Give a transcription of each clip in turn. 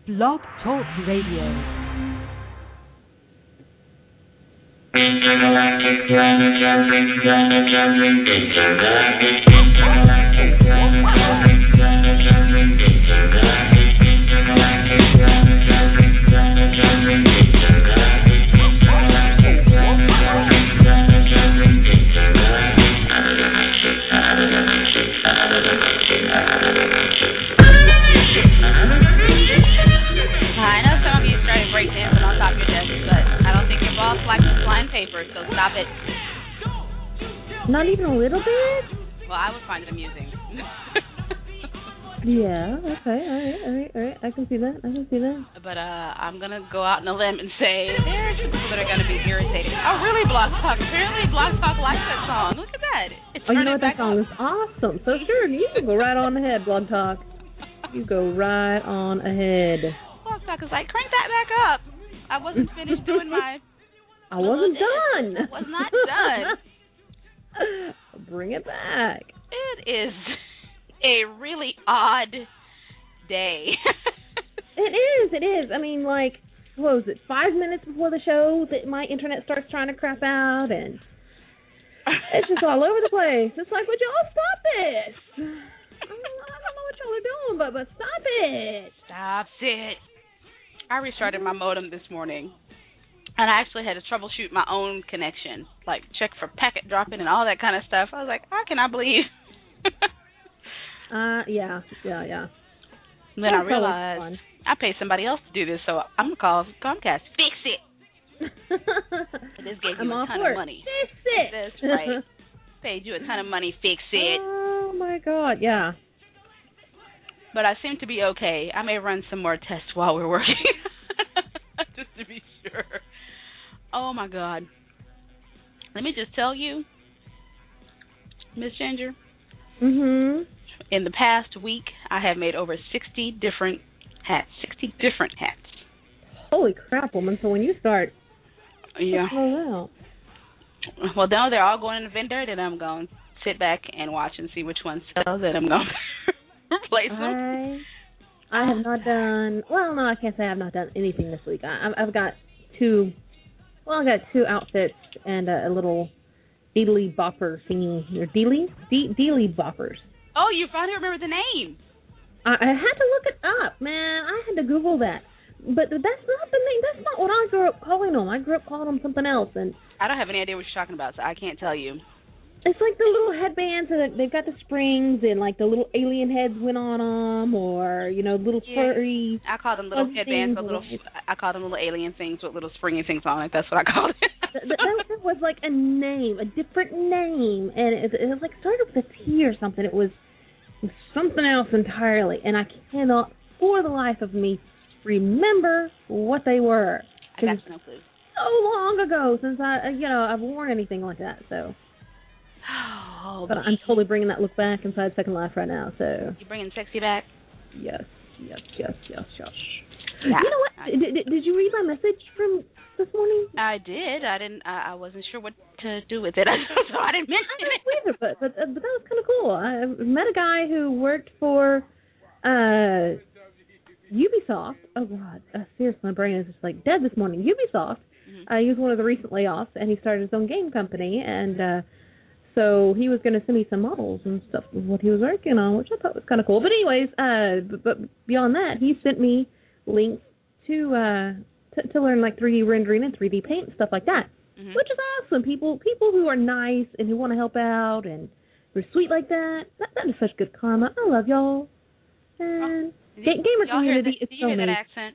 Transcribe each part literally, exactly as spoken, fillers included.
Blog Talk Radio. Intergalactic, planetary, planetary, intergalactic, intergalactic, planetary, planetary, intergalactic, intergalactic, planetary, planetary, intergalactic, intergalactic, planetary, planetary, intergalactic, out of the matrix, out of the matrix, out of the matrix, out of the matrix. I know some of you started breakdancing on top of your desk, but I don't think your boss likes flying paper, so stop it. Not even a little bit? Well, I would find it amusing. Yeah, okay, all right, all right, all right. I can see that, I can see that. But uh, I'm going to go out on a limb and say there's people that are going to be irritated. Oh, really, Block Talk? Apparently Block Talk likes that song. Look at that. It's oh, you know what? back That song up. is awesome. So sure, you can go right on ahead, Blog Talk. You go right on ahead. Block Talk is like, crank that back up. I wasn't finished doing my... I wasn't done. I was not done. Bring it back. It is a really odd day. It is, it is. I mean, like, what was it, five minutes before the show that my internet starts trying to crap out, and it's just all over the place. It's like, would y'all stop this? I don't, I don't know what y'all are doing, but, but stop it. Stop it. I restarted my modem this morning, and I actually had to troubleshoot my own connection, like check for packet dropping and all that kind of stuff. I was like, how can I believe? uh, yeah, yeah, yeah. And then That's I realized I paid somebody else to do this, so I'm going to call Comcast. Fix it. This gave you I'm a all ton for of it. money. Fix it. That's right. Paid you a ton of money. Fix it. Oh, my God, yeah. But I seem to be okay. I may run some more tests while we're working, just to be sure. Oh, my God. Let me just tell you, Miss Ginger, Mm-hmm. in the past week, I have made over sixty different hats. sixty different hats. Holy crap, woman. So when you start, Yeah. oh, wow. Well, now they're all going in the vendor, then I'm going to sit back and watch and see which one sells, and I'm going to replace them. I, I have not done, well, no, I can't say I have not done anything this week. I, I've, I've got two, well, I got two outfits and a, a little deedly bopper thingy, or deedly? De- deedly boppers. Oh, you finally remember the name. I, I had to look it up, man. I had to Google that. But that's not the name. That's not what I grew up calling them. I grew up calling them something else. And I don't have any idea what you're talking about, so I can't tell you. it's like the little headbands that they've got the springs and like the little alien heads went on them, or you know, little Yeah. furry. I call them little fuzzy headbands things with little. with- I call them little alien things with little springy things on it. That's what I call it. Th- th- that was like a name, a different name, and it, it was like started with a T or something. It was something else entirely, and I cannot, for the life of me, remember what they were. I got no clue. So long ago since I, you know, I've worn anything like that. So, Oh, but I'm totally bringing that look back inside Second Life right now. So, you bringing sexy back? yes, yes, yes, yes, yes. Yeah. You know what? Did, did, did you read my message from this morning? I did. I didn't. I, I wasn't sure what to do with it, so I didn't mention I it. don't either, but but uh, but that was kind of cool. I met a guy who worked for uh, Ubisoft. Oh God, uh, seriously, my brain is just like dead this morning. Ubisoft. Mm-hmm. Uh, he was one of the recent layoffs, and he started his own game company, and uh, so he was going to send me some models and stuff of what he was working on, which I thought was kind of cool. But anyways, uh, but, but beyond that, he sent me links to uh to, to learn like three D rendering and three D paint and stuff like that, Mm-hmm. which is awesome. People people who are nice and who want to help out and who are sweet like that, that, that is such good karma. I love y'all. And Did ga- you- gamer y'all hear community that, is do you so hear that nice. accent?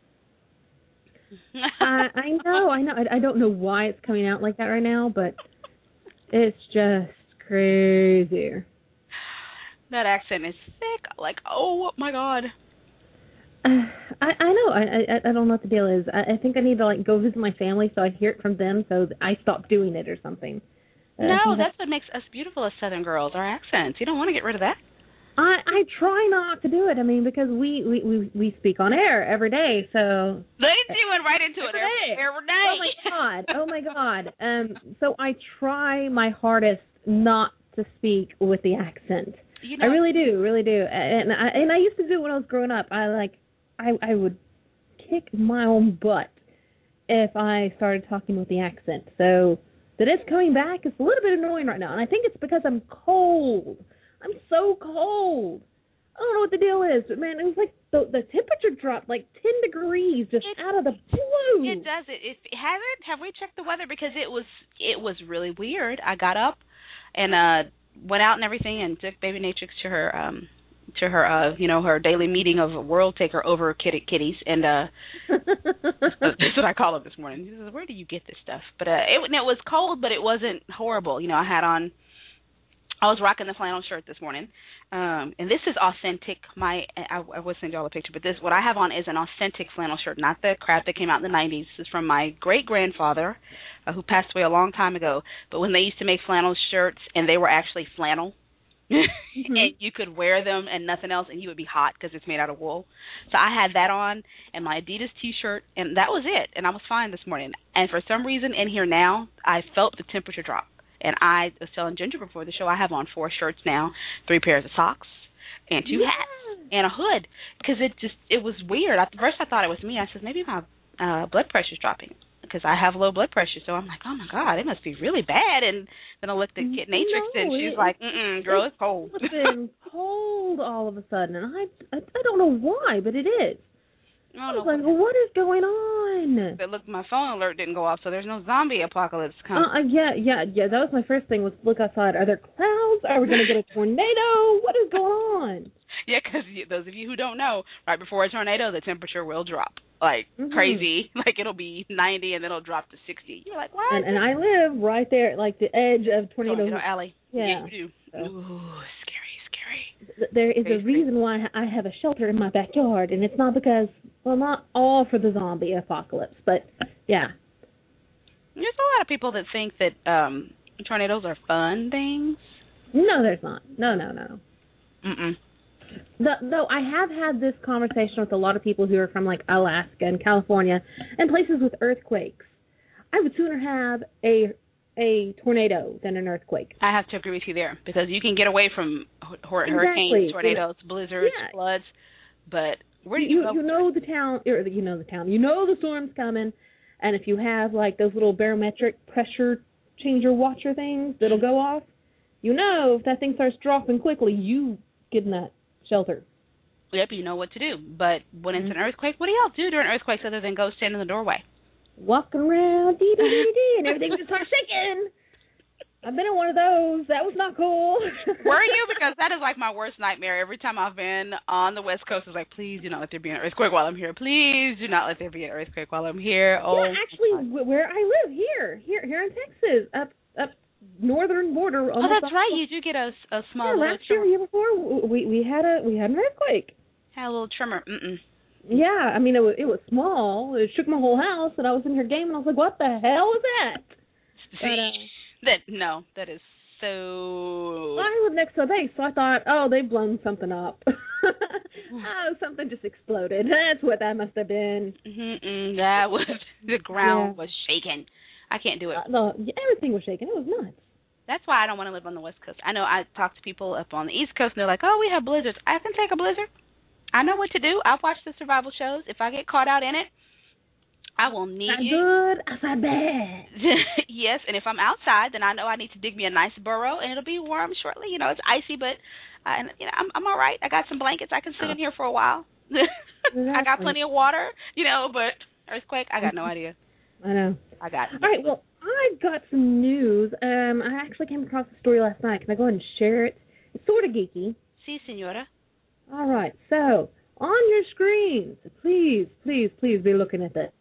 I, I know, I know. I, I don't know why it's coming out like that right now, but it's just crazy. That accent is sick. Like, oh my God. Uh, I, I know. I, I I don't know what the deal is. I, I think I need to like go visit my family so I hear it from them, so that I stop doing it or something. Uh, No, I that's what makes us beautiful as Southern girls, our accents. You don't want to get rid of that. I I try not to do it. I mean, because we we we, we speak on air every day, so. They went right into it every, every day. Oh my God! Oh my God! Um, so I try my hardest not to speak with the accent. You know, I really do, really do. And I and I used to do it when I was growing up. I like, I I would kick my own butt if I started talking with the accent. So that it's coming back is a little bit annoying right now. And I think it's because I'm cold. I'm so cold. I don't know what the deal is, but man, it was like the the temperature dropped like ten degrees just it, out of the blue. It does. It, it has it. Have we checked the weather? Because it was it was really weird. I got up and uh went out and everything and took baby Natrix to her um to her uh you know her daily meeting of World Taker over kitty kitties and uh that's what I call it this morning. He says, "Where do you get this stuff?" But uh it, it was cold, but it wasn't horrible. You know, I had on. I was rocking the flannel shirt this morning, um, and this is authentic. My I, I will send you all a picture, but this what I have on is an authentic flannel shirt, not the crap that came out in the nineties. This is from my great grandfather, uh, who passed away a long time ago. But when they used to make flannel shirts, and they were actually flannel, mm-hmm. and you could wear them and nothing else, and you would be hot because it's made out of wool. So I had that on and my Adidas T-shirt, and that was it. And I was fine this morning. And for some reason, in here now, I felt the temperature drop. And I was telling Ginger before the show, I have on four shirts now, three pairs of socks, and two yeah. hats, and a hood, because it just, it was weird. At first I thought it was me. I said, maybe my uh, blood pressure's dropping, because I have low blood pressure. So I'm like, oh, my God, it must be really bad. And then I looked at Kit Natrix, no, and she's it, like, mm-mm, girl, it's cold. It's been cold all of a sudden, and I, I, I don't know why, but it is. I, I was like, well, what is going on? But look, my phone alert didn't go off, so there's no zombie apocalypse coming. Uh, yeah, yeah, yeah. That was my first thing, was look outside. Are there clouds? Are we going to get a tornado? What is going on? Yeah, because those of you who don't know, right before a tornado, the temperature will drop. Like, mm-hmm. crazy. Like, it'll be ninety, and then it'll drop to sixty. You're like, what? And, and I live right there at, like, the edge of tornado. Tornado Alley. Yeah. Yeah, you do. So. Ooh, scary, scary. There is scary, a reason why I have a shelter in my backyard, and it's not because, well, not all for the zombie apocalypse, but, yeah. There's a lot of people that think that um, tornadoes are fun things. No, there's not. No, no, no. Mm-mm. Though I have had this conversation with a lot of people who are from, like, Alaska and California and places with earthquakes. I would sooner have a a tornado than an earthquake. I have to agree with you there, because you can get away from hur- exactly. hurricanes, tornadoes, blizzards, yeah. floods, but where do you, you go? You know the town, or you know the town, you know the storm's coming, and if you have, like, those little barometric pressure changer watcher things that'll go off, you know if that thing starts dropping quickly, you get in that shelter. Yep, you know what to do. But when it's an earthquake, what do y'all do during earthquakes other than go stand in the doorway? Walking around, dee dee dee dee, and everything just starts shaking. I've been in one of those. That was not cool. Were you? Because that is like my worst nightmare. Every time I've been on the West Coast, it's like, please do not let there be an earthquake while I'm here. Please do not let there be an earthquake while I'm here. Oh, yeah, actually, w- where I live, here, here, here in Texas, up, up northern border. Oh, that's right. You do get a, a small. Yeah, last year, year before, we we had a we had an earthquake. Had a little tremor. Mm-mm. Yeah, I mean, it was, it was small. It shook my whole house, and I was in here gaming, and I was like, what the hell is that? But, uh, that no, that is so... I live next to a base, so I thought, oh, they've blown something up. Oh, something just exploded. That's what that must have been. Mm-mm, that was... The ground yeah. was shaking. I can't do it. Uh, no, everything was shaking. It was nuts. That's why I don't want to live on the West Coast. I know I talk to people up on the East Coast, and they're like, oh, we have blizzards. I can take a blizzard. I know what to do. I've watched the survival shows. If I get caught out in it, I will need outside you. Good, outside bad. Yes, and if I'm outside, then I know I need to dig me a nice burrow, and it'll be warm shortly. You know, it's icy, but uh, you know, I'm, I'm all right. I got some blankets. I can sit in here for a while. Exactly. I got plenty of water, you know, but earthquake, I got no idea. I know. I got All right, well, I've got some news. Um, I actually came across the story last night. Can I go ahead and share it? It's sort of geeky. Si, senora. All right, so on your screens, please, please, please be looking at this.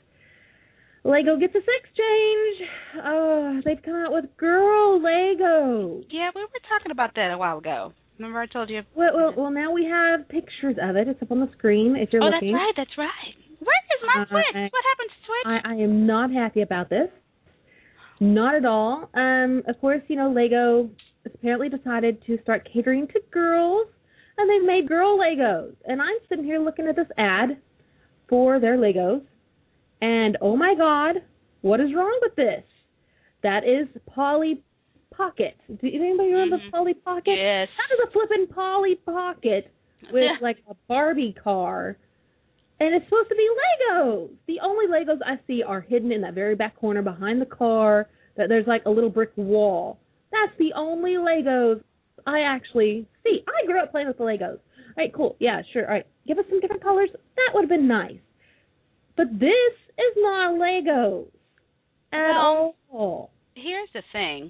Lego gets a sex change. Oh, they've come out with girl Lego. Yeah, we were talking about that a while ago. Remember I told you? Well, well, well now we have pictures of it. It's up on the screen if you're oh, looking. Oh, that's right, that's right. Where is my uh, Switch? I, What happened to Switch? I, I am not happy about this. Not at all. Um, of course, you know, Lego has apparently decided to start catering to girls, and they've made girl Legos. And I'm sitting here looking at this ad for their Legos, and oh my God, what is wrong with this? That is Polly Pocket. Do anybody remember mm-hmm. Polly Pocket? Yes. That is a flippin' Polly Pocket with like a Barbie car And it's supposed to be Legos. The only Legos I see are hidden in that very back corner behind the car. That there's like a little brick wall. That's the only Legos I actually see. I grew up playing with the Legos. All right, cool. Yeah, sure. All right, give us some different colors. That would have been nice. But this is not Legos at well, all. Here's the thing.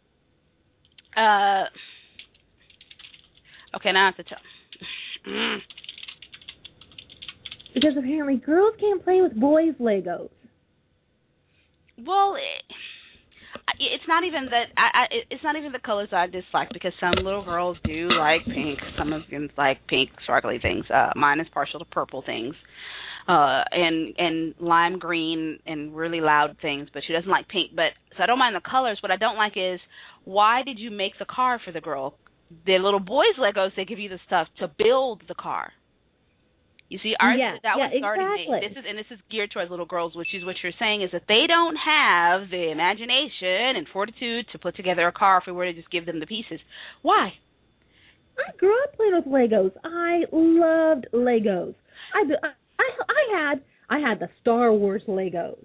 Uh, okay, now I have to tell. Because apparently girls can't play with boys' Legos. Well, it, it's not even that. I, I, it's not even the colors I dislike, because some little girls do like pink. Some of them like pink, sparkly things. Uh, mine is partial to purple things, uh, and and lime green and really loud things. But she doesn't like pink. But so I don't mind the colors. What I don't like is, why did you make the car for the girl? The little boys' Legos, they give you the stuff to build the car. You see, ours, yeah, that yeah, was starting. exactly. This is and this is geared towards little girls, which is what you're saying is that they don't have the imagination and fortitude to put together a car if we were to just give them the pieces. Why? I grew up playing with Legos. I loved Legos. I, I, I had I had the Star Wars Legos.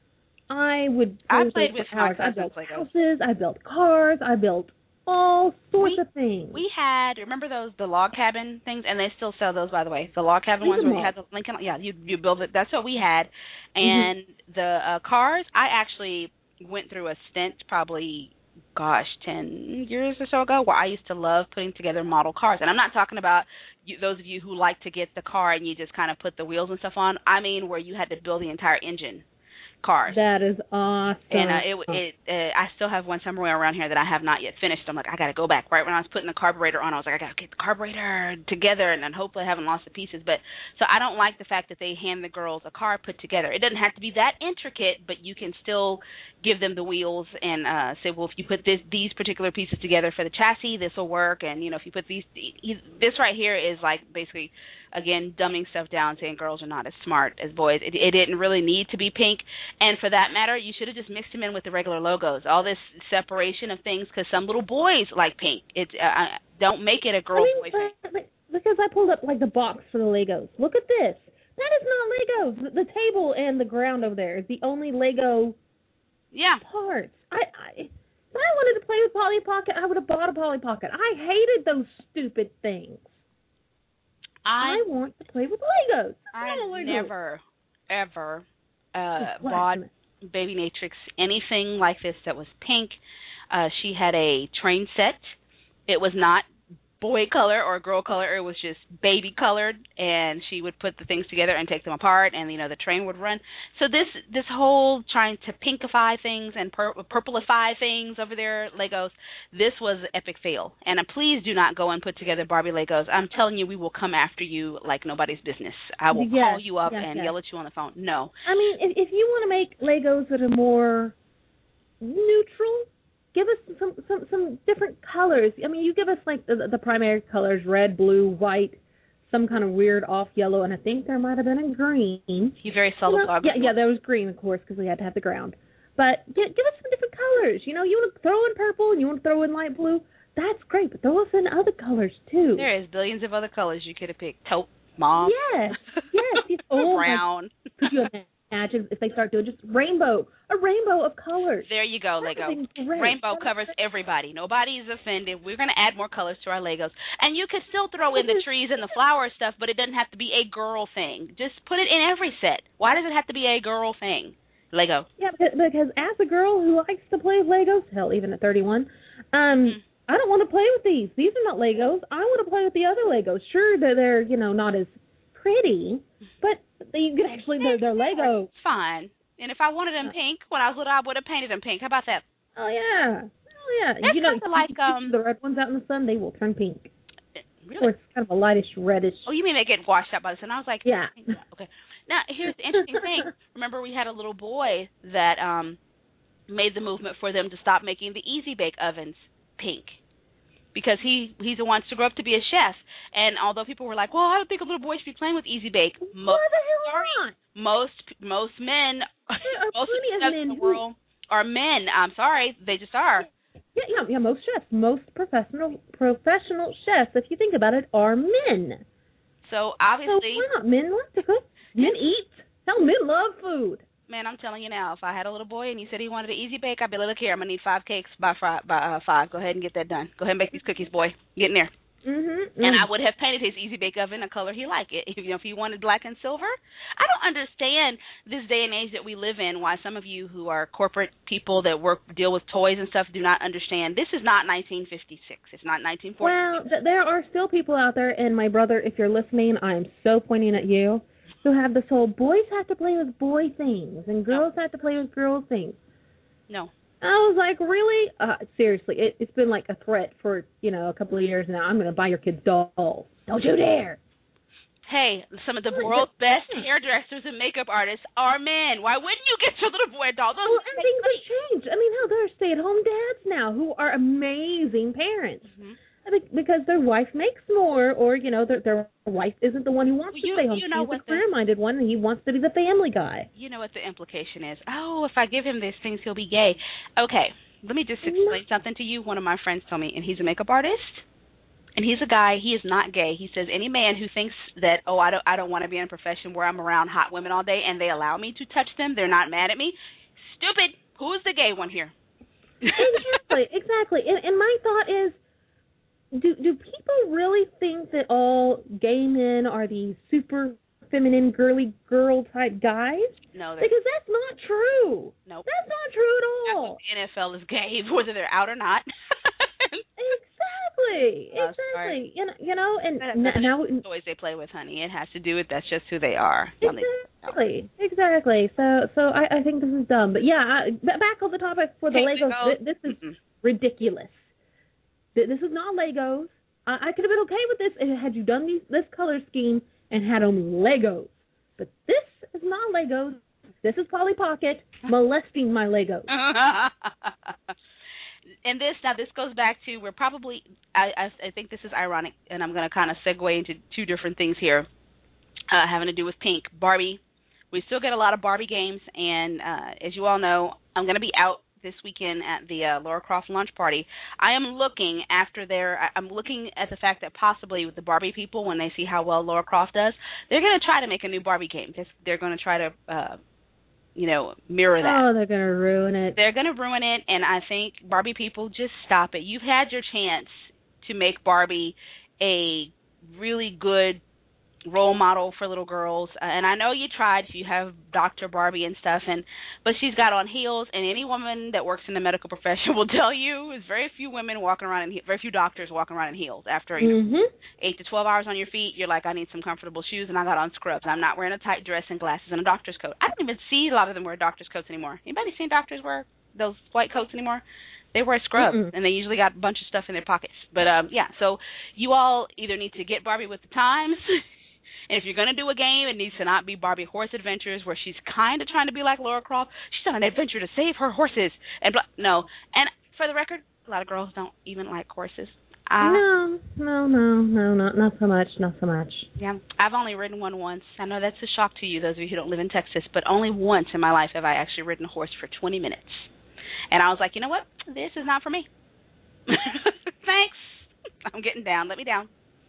I would. Play I with played with my I built cousins Legos. houses. I built cars. I built all sorts we, of things. We had, remember those, the log cabin things? And they still sell those, by the way. The log cabin Lincoln ones where you Log. had the Lincoln, yeah, you you build it. That's what we had. And Mm-hmm. the uh, cars, I actually went through a stint probably, gosh, ten years or so ago, where I used to love putting together model cars. And I'm not talking about you, those of you who like to get the car and you just kind of put the wheels and stuff on. I mean where you had to build the entire engine. Cars. That is awesome. And uh, it, it, uh, I still have one somewhere around here that I have not yet finished. I'm like, I got to go back. Right when I was putting the carburetor on, I was like, I got to get the carburetor together, and then hopefully I haven't lost the pieces. But so I don't like the fact that they hand the girls a car put together. It doesn't have to be that intricate, but you can still give them the wheels and uh, say, well, if you put this these particular pieces together for the chassis, this will work. And you know, if you put these, this right here is like basically, again, dumbing stuff down, saying girls are not as smart as boys. It, it didn't really need to be pink. And for that matter, you should have just mixed them in with the regular logos. All this separation of things, because some little boys like pink. It's uh, don't make it a girl I mean, boy thing. but, but, because I pulled up like the box for the Legos. Look at this. That is not Legos. The, the table and the ground over there is the only Lego Yeah. parts. I, I if I wanted to play with Polly Pocket, I would have bought a Polly Pocket. I hated those stupid things. I, I want to play with Legos. I Legos. never, ever uh, bought Baby Natrix anything like this that was pink. Uh, she had a train set. It was not boy color or girl color. It was just baby colored, and she would put the things together and take them apart, and you know the train would run. So this this whole trying to pinkify things and pur- purplify things over there, Legos, this was an epic fail. And uh, please do not go and put together Barbie Legos. I'm telling you, we will come after you like nobody's business. I will yes, call you up yes, and yes. yell at you on the phone. No. I mean, if, if you want to make Legos that are more neutral, give us some, some some different colors. I mean, you give us like the, the primary colors: red, blue, white, some kind of weird off yellow, and I think there might have been a green. You very seldom. You know, yeah, yeah, there was green, of course, because we had to have the ground. But give, give us some different colors. You know, you want to throw in purple and you want to throw in light blue. That's great, but throw us in other colors too. There is billions of other colors you could have picked. Taupe, mauve. Yes, yes. yes. Oh, brown. Could you imagine if they start doing just rainbow, a rainbow of colors? There you go, That Lego. would be great. Rainbow That covers everybody. Nobody is offended. We're going to add more colors to our Legos. And you could still throw in the trees and the flower stuff, but it doesn't have to be a girl thing. Just put it in every set. Why does it have to be a girl thing? Lego. Yeah, because, because as a girl who likes to play with Legos, hell, even at thirty-one, um, mm. I don't want to play with these. These are not Legos. I want to play with the other Legos. Sure, they're, they're you know, not as pretty, but you can actually, they're, they're Legos. It's fine. And if I wanted them pink, when I was little, I would have painted them pink. How about that? Oh, yeah. Oh, yeah. That's you know, kind of like, um, the red ones out in the sun, they will turn pink. Really? Or it's kind of a lightish reddish. Oh, you mean they get washed out by the sun? I was like, yeah. Okay. Now, here's the interesting thing. Remember, we had a little boy that um made the movement for them to stop making the Easy Bake ovens pink, because he he's the wants to grow up to be a chef. And although people were like, well, I don't think a little boy should be playing with Easy Bake. Most, Why the hell not? Most most men, most plenty of chefs men in the world are men. I'm sorry, they just are. Yeah, yeah, yeah. Most chefs, most professional professional chefs, if you think about it, are men. So obviously, so why not men like to cook? Men eat. Hell, men love food. Man, I'm telling you now, if I had a little boy and he said he wanted an easy bake, I'd be like, look here, I'm going to need five cakes by, fri- by uh, five. Go ahead and get that done. Go ahead and bake these cookies, boy. Get in there. Mm-hmm. And I would have painted his easy bake oven a color he liked. If, you know, if he wanted black and silver. I don't understand this day and age that we live in, why some of you who are corporate people that work deal with toys and stuff do not understand. This is not nineteen fifty-six. It's not nineteen forty. Well, th- there are still people out there, and my brother, if you're listening, I'm so pointing at you, who have this whole boys have to play with boy things and girls no. have to play with girl things. No. I was like, really? Uh, seriously, it, it's been like a threat for, you know, a couple of years now. I'm going to buy your kids dolls. Don't you dare. Hey, some of the world's best hairdressers and makeup artists are men. Why wouldn't you get your little boy a doll? Those well, and things have changed. I mean, hell, there are stay-at-home dads now who are amazing parents. Mm-hmm. I mean, because their wife makes more, or, you know, their, their wife isn't the one who wants you, to stay home. You know She's a career-minded one, and he wants to be the family guy. You know what the implication is. Oh, if I give him these things, he'll be gay. Okay, let me just explain something to you. One of my friends told me, and he's a makeup artist, and he's a guy. He is not gay. He says any man who thinks that, oh, I don't, I don't want to be in a profession where I'm around hot women all day, and they allow me to touch them, they're not mad at me. Stupid. Who's the gay one here? Exactly, exactly. And, and my thought is, Do do people really think that all gay men are these super feminine, girly girl type guys? No, because that's not true. No, nope. That's not true at all. That's what the N F L is gay, whether they're out or not. exactly, oh, exactly. Sorry. You know, you know, and that's now the toys they play with, honey. It has to do with that's just who they are. Exactly, exactly. So, so I, I think this is dumb. But yeah, I, back on the topic for the hey, Legos. Lego. This is Mm-mm. ridiculous. This is not Legos. I could have been okay with this had you done these, this color scheme and had only Legos. But this is not Legos. This is Polly Pocket molesting my Legos. And this, now this goes back to, we're probably, I, I, I think this is ironic, and I'm going to kind of segue into two different things here uh, having to do with pink. Barbie. We still get a lot of Barbie games, and uh, as you all know, I'm going to be out this weekend at the uh, Lara Croft launch party. I am looking after their, I'm looking at the fact that possibly with the Barbie people, when they see how well Lara Croft does, they're going to try to make a new Barbie game. They're, they're going to try to, uh, you know, mirror that. Oh, they're going to ruin it. They're going to ruin it, and I think Barbie people, just stop it. You've had your chance to make Barbie a really good role model for little girls, uh, and I know you tried. You have Doctor Barbie and stuff, and but she's got on heels, and any woman that works in the medical profession will tell you there's very few women walking around in he- very few doctors walking around in heels. After you know, mm-hmm. eight to twelve hours on your feet, you're like, I need some comfortable shoes, and I got on scrubs. I'm not wearing a tight dress and glasses and a doctor's coat. I don't even see a lot of them wear doctor's coats anymore. Anybody seen doctors wear those white coats anymore? They wear scrubs, Mm-mm. and they usually got a bunch of stuff in their pockets. But um, yeah, so you all either need to get Barbie with the times. And if you're going to do a game, it needs to not be Barbie Horse Adventures, where she's kind of trying to be like Lara Croft. She's on an adventure to save her horses. And blah, no. And for the record, a lot of girls don't even like horses. Uh, no, no, no, no, not not so much, not so much. Yeah, I've only ridden one once. I know that's a shock to you, those of you who don't live in Texas, but only once in my life have I actually ridden a horse for twenty minutes. And I was like, you know what? This is not for me. Thanks. I'm getting down. Let me down.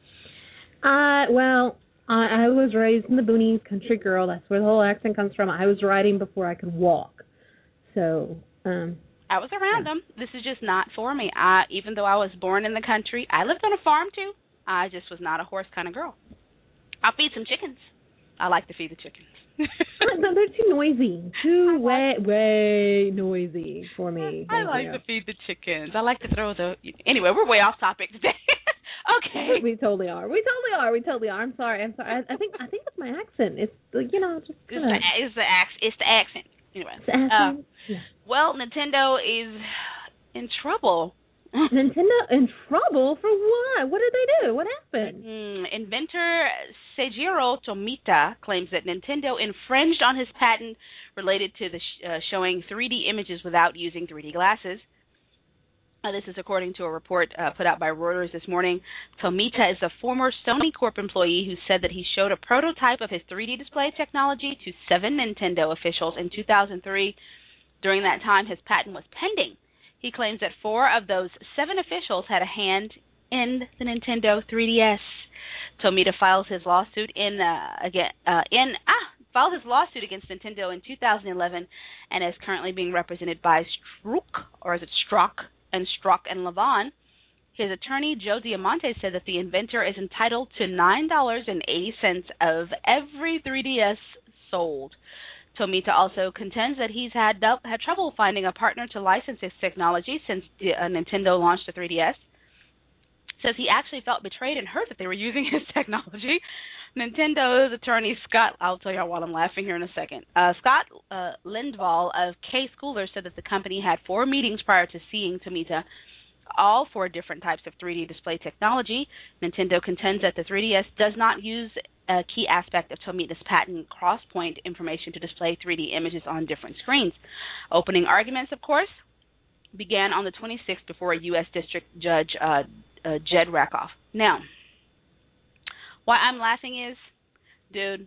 Uh, well... I was raised in the boonies, country girl. That's where the whole accent comes from. I was riding before I could walk. So, um... I was around yeah. them. This is just not for me. I, even though I was born in the country, I lived on a farm, too. I just was not a horse kind of girl. I'll feed some chickens. I like to feed the chickens. No, they're too noisy. Too way, way noisy for me. I like you. to feed the chickens. I like to throw the... Anyway, we're way off topic today. Okay. We totally are. We totally are. We totally are. I'm sorry. I'm sorry. I, I think I think it's my accent. It's the, you know, just it's the, it's the accent. It's the accent. Anyway. It's the accent. Uh, yeah. Well, Nintendo is in trouble. Nintendo in trouble for what? What did they do? What happened? Mm, inventor Seijiro Tomita claims that Nintendo infringed on his patent related to the sh- uh, showing three D images without using three D glasses. Uh, this is according to a report uh, put out by Reuters this morning. Tomita is a former Sony Corp employee who said that he showed a prototype of his three D display technology to seven Nintendo officials in two thousand three. During that time, his patent was pending. He claims that four of those seven officials had a hand in the Nintendo three D S. Tomita files his lawsuit in uh, again uh, in ah filed his lawsuit against Nintendo in two thousand eleven and is currently being represented by Strzok, or is it Strzok, and Strzok and Levon. His attorney, Joe Diamante, said that the inventor is entitled to nine dollars and eighty cents of every three D S sold. Tomita also contends that he's had had trouble finding a partner to license his technology since uh, Nintendo launched the three D S. Says he actually felt betrayed and hurt that they were using his technology. Nintendo's attorney, Scott, I'll tell you while I'm laughing here in a second. Uh, Scott uh, Lindvall of K-Schooler said that the company had four meetings prior to seeing Tomita, all for different types of three D display technology. Nintendo contends that the three D S does not use a key aspect of Tomita's patent cross-point information to display three D images on different screens. Opening arguments, of course, began on the twenty-sixth before a U S District Judge, uh, uh, Jed Rakoff. Now, why I'm laughing is, dude,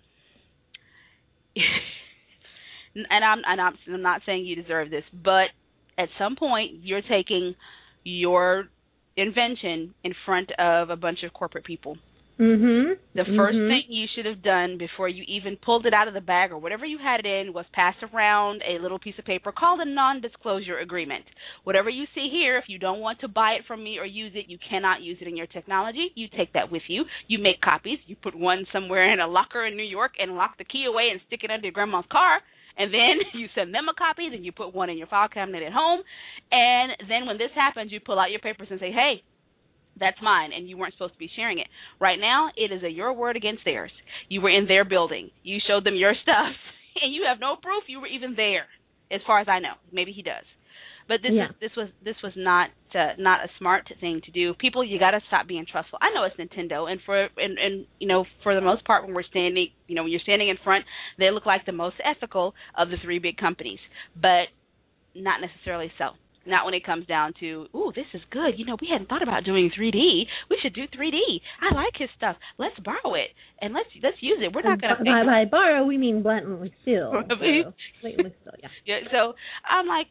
and I'm, and I'm, I'm not saying you deserve this, but at some point you're taking your invention in front of a bunch of corporate people. Mm-hmm. The first mm-hmm. thing you should have done before you even pulled it out of the bag or whatever you had it in was pass around a little piece of paper called a non-disclosure agreement. Whatever you see here, if you don't want to buy it from me or use it, you cannot use it in your technology. You take that with you. You make copies. You put one somewhere in a locker in New York and lock the key away and stick it under your grandma's car. And then you send them a copy, then you put one in your file cabinet at home. And then when this happens, you pull out your papers and say, hey, that's mine, and you weren't supposed to be sharing it. Right now, it is a your word against theirs. You were in their building. You showed them your stuff, and you have no proof you were even there, as far as I know. Maybe he does. But this yeah. is, this was this was not uh, not a smart thing to do. People, you got to stop being trustful. I know it's Nintendo, and for and, and you know for the most part, when we're standing, you know, when you're standing in front, they look like the most ethical of the three big companies, but not necessarily so. Not when it comes down to, ooh, this is good. You know, we hadn't thought about doing three D. We should do three D. I like his stuff. Let's borrow it and let's let's use it. We're not going to by, by borrow we mean blatantly steal. So, blatantly steal, yeah. yeah. So I'm like,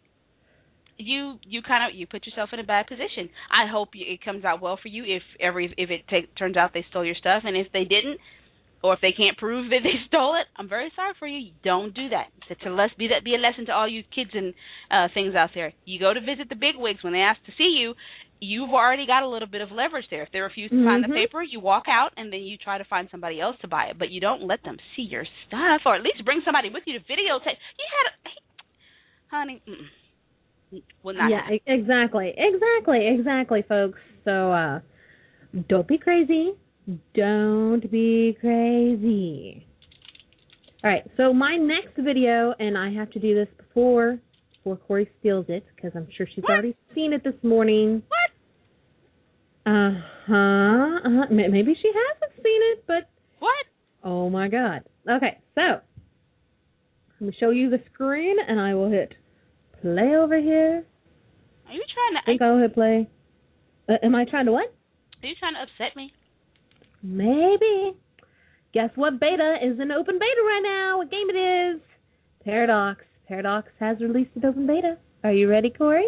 you you kind of you put yourself in a bad position. I hope it comes out well for you if every if it take, turns out they stole your stuff, and if they didn't, or if they can't prove that they stole it, I'm very sorry for you. Don't do that. It's a less, be that be a lesson to all you kids and uh, things out there. You go to visit the bigwigs when they ask to see you. You've already got a little bit of leverage there. If they refuse to mm-hmm. sign the paper, you walk out and then you try to find somebody else to buy it. But you don't let them see your stuff, or at least bring somebody with you to videotape. You had, a, hey, honey. Mm-mm. Will not yeah, happen. exactly, exactly, exactly, folks. So uh, don't be crazy. Don't be crazy. All right, so my next video, and I have to do this before before Corey steals it, because I'm sure she's what? already seen it this morning. What? Uh-huh. uh-huh. Maybe she hasn't seen it, but... What? Oh, my God. Okay, so I'm going to show you the screen, and I will hit play over here. Are you trying to... I think I'll hit play. Uh, am I trying to what? Are you trying to upset me? Maybe. Guess what beta is in open beta right now? What game it is? Paradox. Paradox has released an open beta. Are you ready, Corey?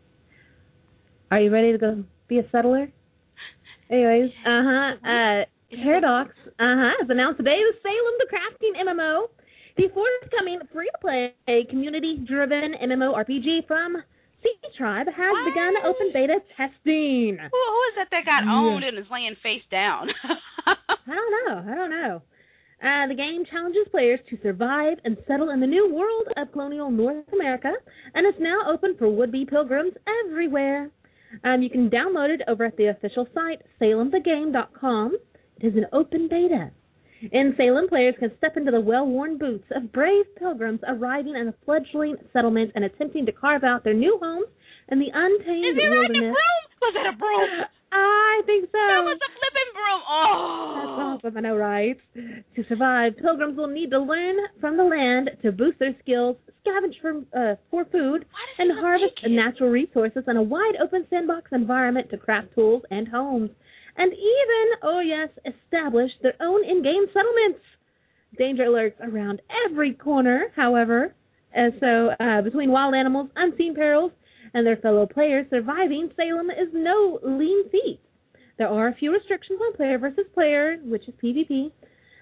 Are you ready to go be a settler? Anyways, uh-huh. Uh, Paradox, uh-huh, has announced today the Salem the Crafting M M O, the forthcoming free-to-play, community-driven MMORPG from C Tribe has what? begun open beta testing. Who, who is that that got owned yeah. and is laying face down? I don't know. I don't know. Uh, the game challenges players to survive and settle in the new world of colonial North America, and it's now open for would-be pilgrims everywhere. Um, you can download it over at the official site, salem the game dot com. It is an open beta. In Salem, players can step into the well-worn boots of brave pilgrims arriving in a fledgling settlement and attempting to carve out their new homes in the untamed Is he wilderness. riding a broom? Was it a broom? I think so. That was a flipping broom. Oh. That's awesome, I know, right? To survive, pilgrims will need to learn from the land to boost their skills, scavenge for, uh, for food, and harvest natural resources in a wide-open sandbox environment to craft tools and homes. And even, oh yes, establish their own in-game settlements. Danger alerts around every corner, however. And so, uh, between wild animals, unseen perils, and their fellow players, surviving Salem is no lean feat. There are a few restrictions on player versus player, which is PvP.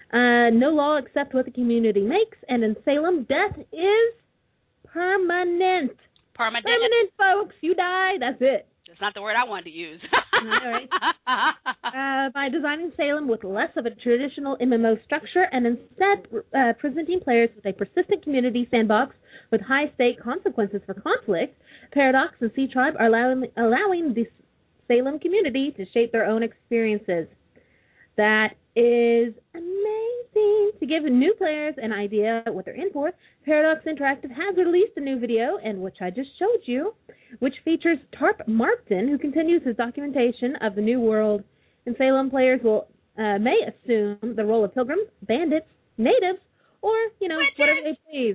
Uh, no law except what the community makes, and in Salem, death is permanent. Permanent. Permanent, folks. You die, that's it. That's not the word I wanted to use. All right. Uh, by designing Salem with less of a traditional M M O structure and instead uh, presenting players with a persistent community sandbox with high-stake consequences for conflict, Paradox and Sea Tribe are allowing, allowing the Salem community to shape their own experiences. That is amazing. To give new players an idea of what they're in for, Paradox Interactive has released a new video, and which I just showed you, which features Tarp Martin, who continues his documentation of the new world. In Salem, players will uh, may assume the role of pilgrims, bandits, natives, or, you know, Witches. whatever they please.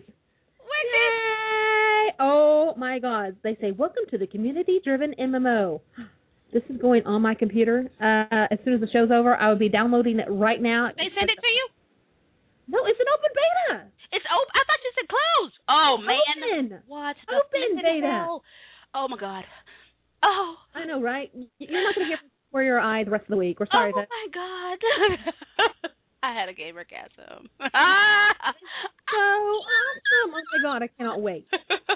Yay! Oh, my God. They say, welcome to the community-driven M M O. This is going on my computer. Uh, as soon as the show's over, I will be downloading it right now. They sent it to you? No, it's an open beta. It's open. I thought you said closed. Oh, man. Open. What? The Open beta. hell? Oh, my God. Oh. I know, right? You're not going to hear for your eye the rest of the week. We're sorry. Oh, that- my God. I had a gamergasm. So awesome. Oh, my God. I cannot wait.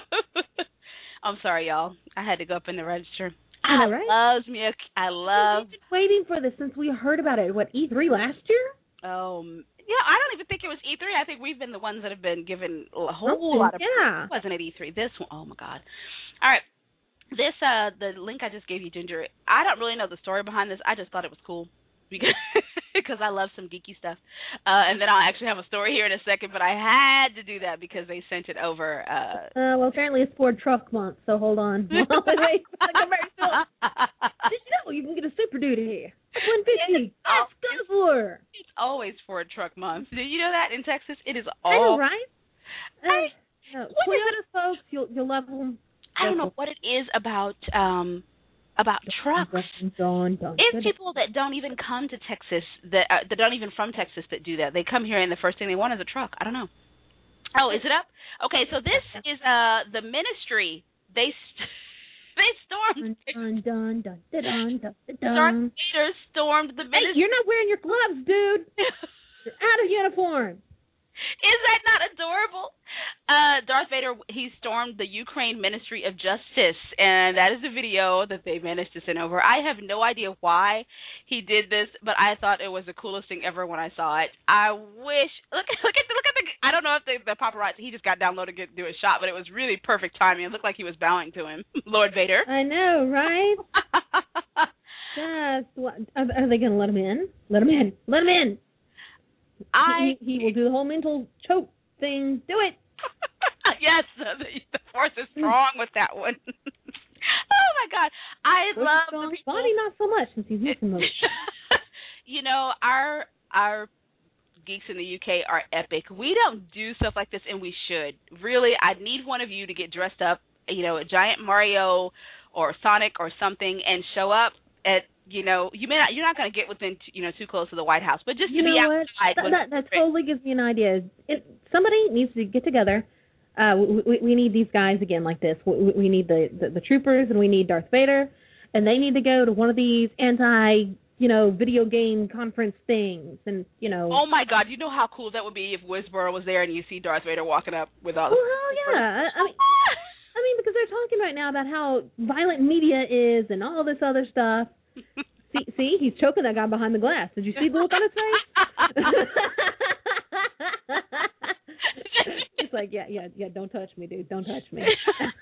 I'm sorry, y'all. I had to go up in the register. I know, right? I love me. a- I love. We've been waiting for this since we heard about it. What, E three last year? Um. Yeah, I don't even think it was E three. I think we've been the ones that have been given a whole lot of. Yeah. It wasn't at E three. This one. Oh my God. All right. This uh the link I just gave you, Ginger. I don't really know the story behind this. I just thought it was cool because because I love some geeky stuff. Uh, and then I'll actually have a story here in a second. But I had to do that because they sent it over. Uh, Uh, well, apparently it's Ford Truck Month, so hold on. Wait, wait, commercial. Did you know you can get a Super Duty here? one fifty. That's good for. It's always Ford Truck Month. Did you know that in Texas it is I know, all right? Uh, no, Toyota folks, you'll you'll love them. I don't know what it is about um about trucks. Dun, dun, It's dun. people that don't even come to Texas that uh, that don't even from Texas that do that. They come here and the first thing they want is a truck. I don't know. Oh, is it up? Okay, so this is uh the ministry. They st- they stormed. Dun, dun, dun, dun, dun, dun, dun, Darth dun. Vader stormed the Hey, ministry. you're not wearing your gloves, dude. You're out of uniform. Is that not adorable? Uh, Darth Vader, he stormed the Ukraine Ministry of Justice, and that is a video that they managed to send over. I have no idea why he did this, but I thought it was the coolest thing ever when I saw it. I wish look look at the, look at the. I don't know if the, the paparazzi he just got downloaded to do a shot, but it was really perfect timing. It looked like he was bowing to him, Lord Vader. I know, right? Just what? Are, are they going to let him in? Let him in. Let him in. I He, he will do the whole mental choke thing. Do it. yes, the, the force is strong with that one. Oh my God, I Force love strong. the people. Body not so much since he's missing most. You know, our our geeks in the U K are epic. We don't do stuff like this, and we should. Really, I need one of you to get dressed up, you know, a giant Mario or Sonic or something, and show up at. You know, you may not. You're not going to get within, t- you know, too close to the White House, but just You to be know what? outside. That, would that, be that great. totally gives me an idea. It, somebody needs to get together. Uh, we, we, we need these guys again like this. We, we need the, the, the troopers, and we need Darth Vader, and they need to go to one of these anti, you know, video game conference things, and you know. Oh my God! You know how cool that would be if Whisboro was there and you see Darth Vader walking up with all. Well, the hell yeah! I, I mean, I mean, because they're talking right now about how violent media is and all this other stuff. See, see, he's choking that guy behind the glass. Did you see the look on his face? It's like, yeah, yeah, yeah. Don't touch me, dude. Don't touch me.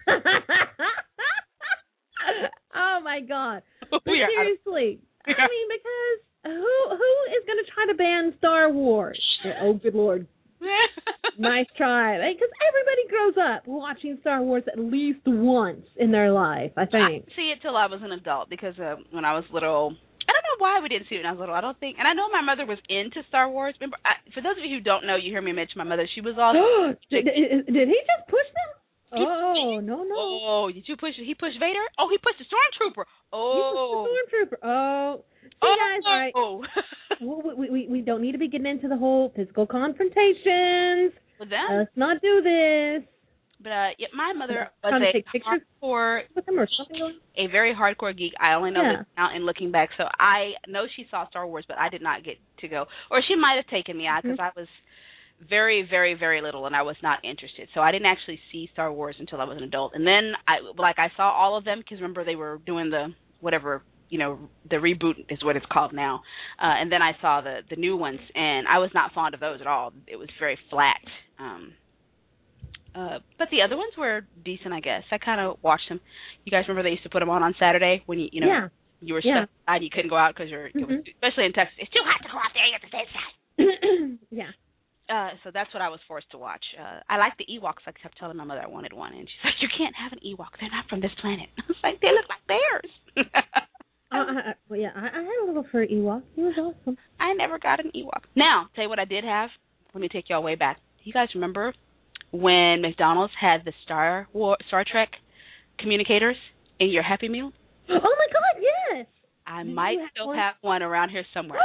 Oh my God! But We are- seriously, I mean, because who who is going to try to ban Star Wars? Oh, good Lord! Nice try. Because everybody grows up watching Star Wars at least once in their life, I I think. didn't see it till I was an adult because uh, when I was little, I don't know why we didn't see it when I was little. I don't think, and I know my mother was into Star Wars. Remember, I, for those of you who don't know, you hear me mention my mother. She was all. did, did, did he just push them? Oh, no, no. Oh, did you push? He pushed Vader? Oh, he pushed the stormtrooper. Oh, He pushed the stormtrooper. Oh. See, oh, guys, all right. oh. Well, we, we, we don't need to be getting into the whole physical confrontations. With them, Uh, let's not do this. But uh, yeah, my mother was Trying to a take pictures hardcore, with them or something going? a very hardcore geek. I only know Yeah. this now in looking back. So I know she saw Star Wars, but I did not get to go. Or she might have taken me out because Mm-hmm. I was very, very, very little, and I was not interested. So I didn't actually see Star Wars until I was an adult. And then, I like, I saw all of them because, remember, they were doing the whatever, you know, the reboot is what it's called now. Uh, and then I saw the, the new ones, and I was not fond of those at all. It was very flat. Um, uh, but the other ones were decent, I guess. I kind of watched them. You guys remember they used to put them on on Saturday when, you you know, Yeah. you were Yeah. stuck inside, you couldn't go out because you're, Mm-hmm. especially in Texas, it's too hot to go out there, you have to stay inside. Yeah. Uh, so that's what I was forced to watch. Uh, I like the Ewoks. I kept telling my mother I wanted one, and she's like, "You can't have an Ewok. They're not from this planet." I was like, "They look like bears." Uh, I, well, yeah, I, I had a little fur Ewok. He was awesome. I never got an Ewok. Now, tell you what I did have. Let me take y'all way back. You guys remember when McDonald's had the Star War, Star Trek communicators in your Happy Meal? Oh my God, yes. I Did might you have still one? have one around here somewhere.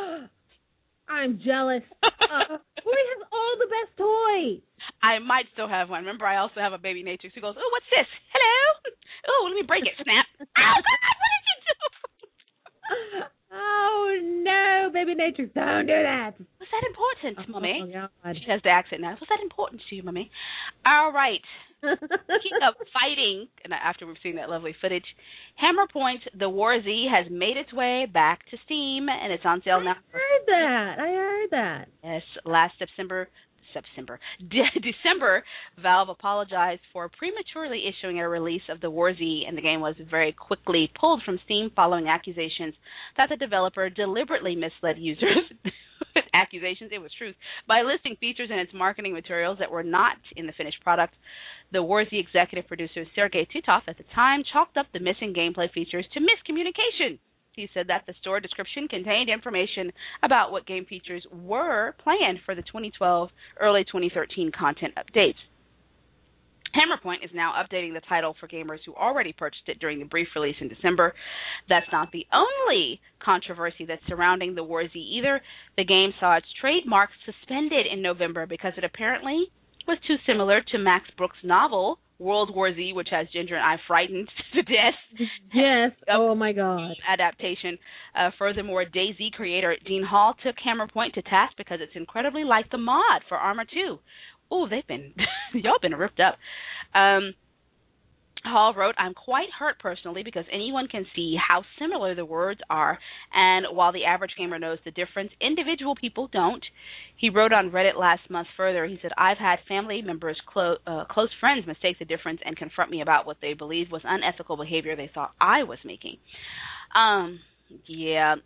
I'm jealous. Uh, Boy has all the best toys. I might still have one. Remember, I also have a baby Natrix who goes, "Oh, what's this? Hello? Oh, let me break it." Snap. Oh, God, what did you do? Oh no, baby Natrix, don't do that. Was that important, Mummy? Oh God. She has the accent now. Was that important to you, Mummy? All right. Speaking of fighting, and after we've seen that lovely footage, Hammerpoint, the War Z, has made its way back to Steam, and it's on sale I now. heard that. I heard that. Yes, last September, September, De- December, Valve apologized for prematurely issuing a release of the War Z, and the game was very quickly pulled from Steam following accusations that the developer deliberately misled users. Accusations, it was truth, by listing features in its marketing materials that were not in the finished product. The War Z executive producer Sergei Titov at the time chalked up the missing gameplay features to miscommunication. He said that the store description contained information about what game features were planned for the twenty twelve, early twenty thirteen content updates. Hammerpoint is now updating the title for gamers who already purchased it during the brief release in December. That's not the only controversy that's surrounding the War Z either. The game saw its trademark suspended in November because it apparently was too similar to Max Brooks' novel, World War Z, which has Ginger and I frightened to death. Yes. Oh my God. Adaptation. Uh, furthermore, DayZ creator Dean Hall took Hammerpoint to task because it's incredibly like the mod for Arma two. Oh, they've been, y'all been ripped up. Um, Hall wrote, "I'm quite hurt personally because anyone can see how similar the words are, and while the average gamer knows the difference, individual people don't." He wrote on Reddit last month further, he said, "I've had family members, clo- uh, close friends mistake the difference and confront me about what they believe was unethical behavior they thought I was making." Um, yeah.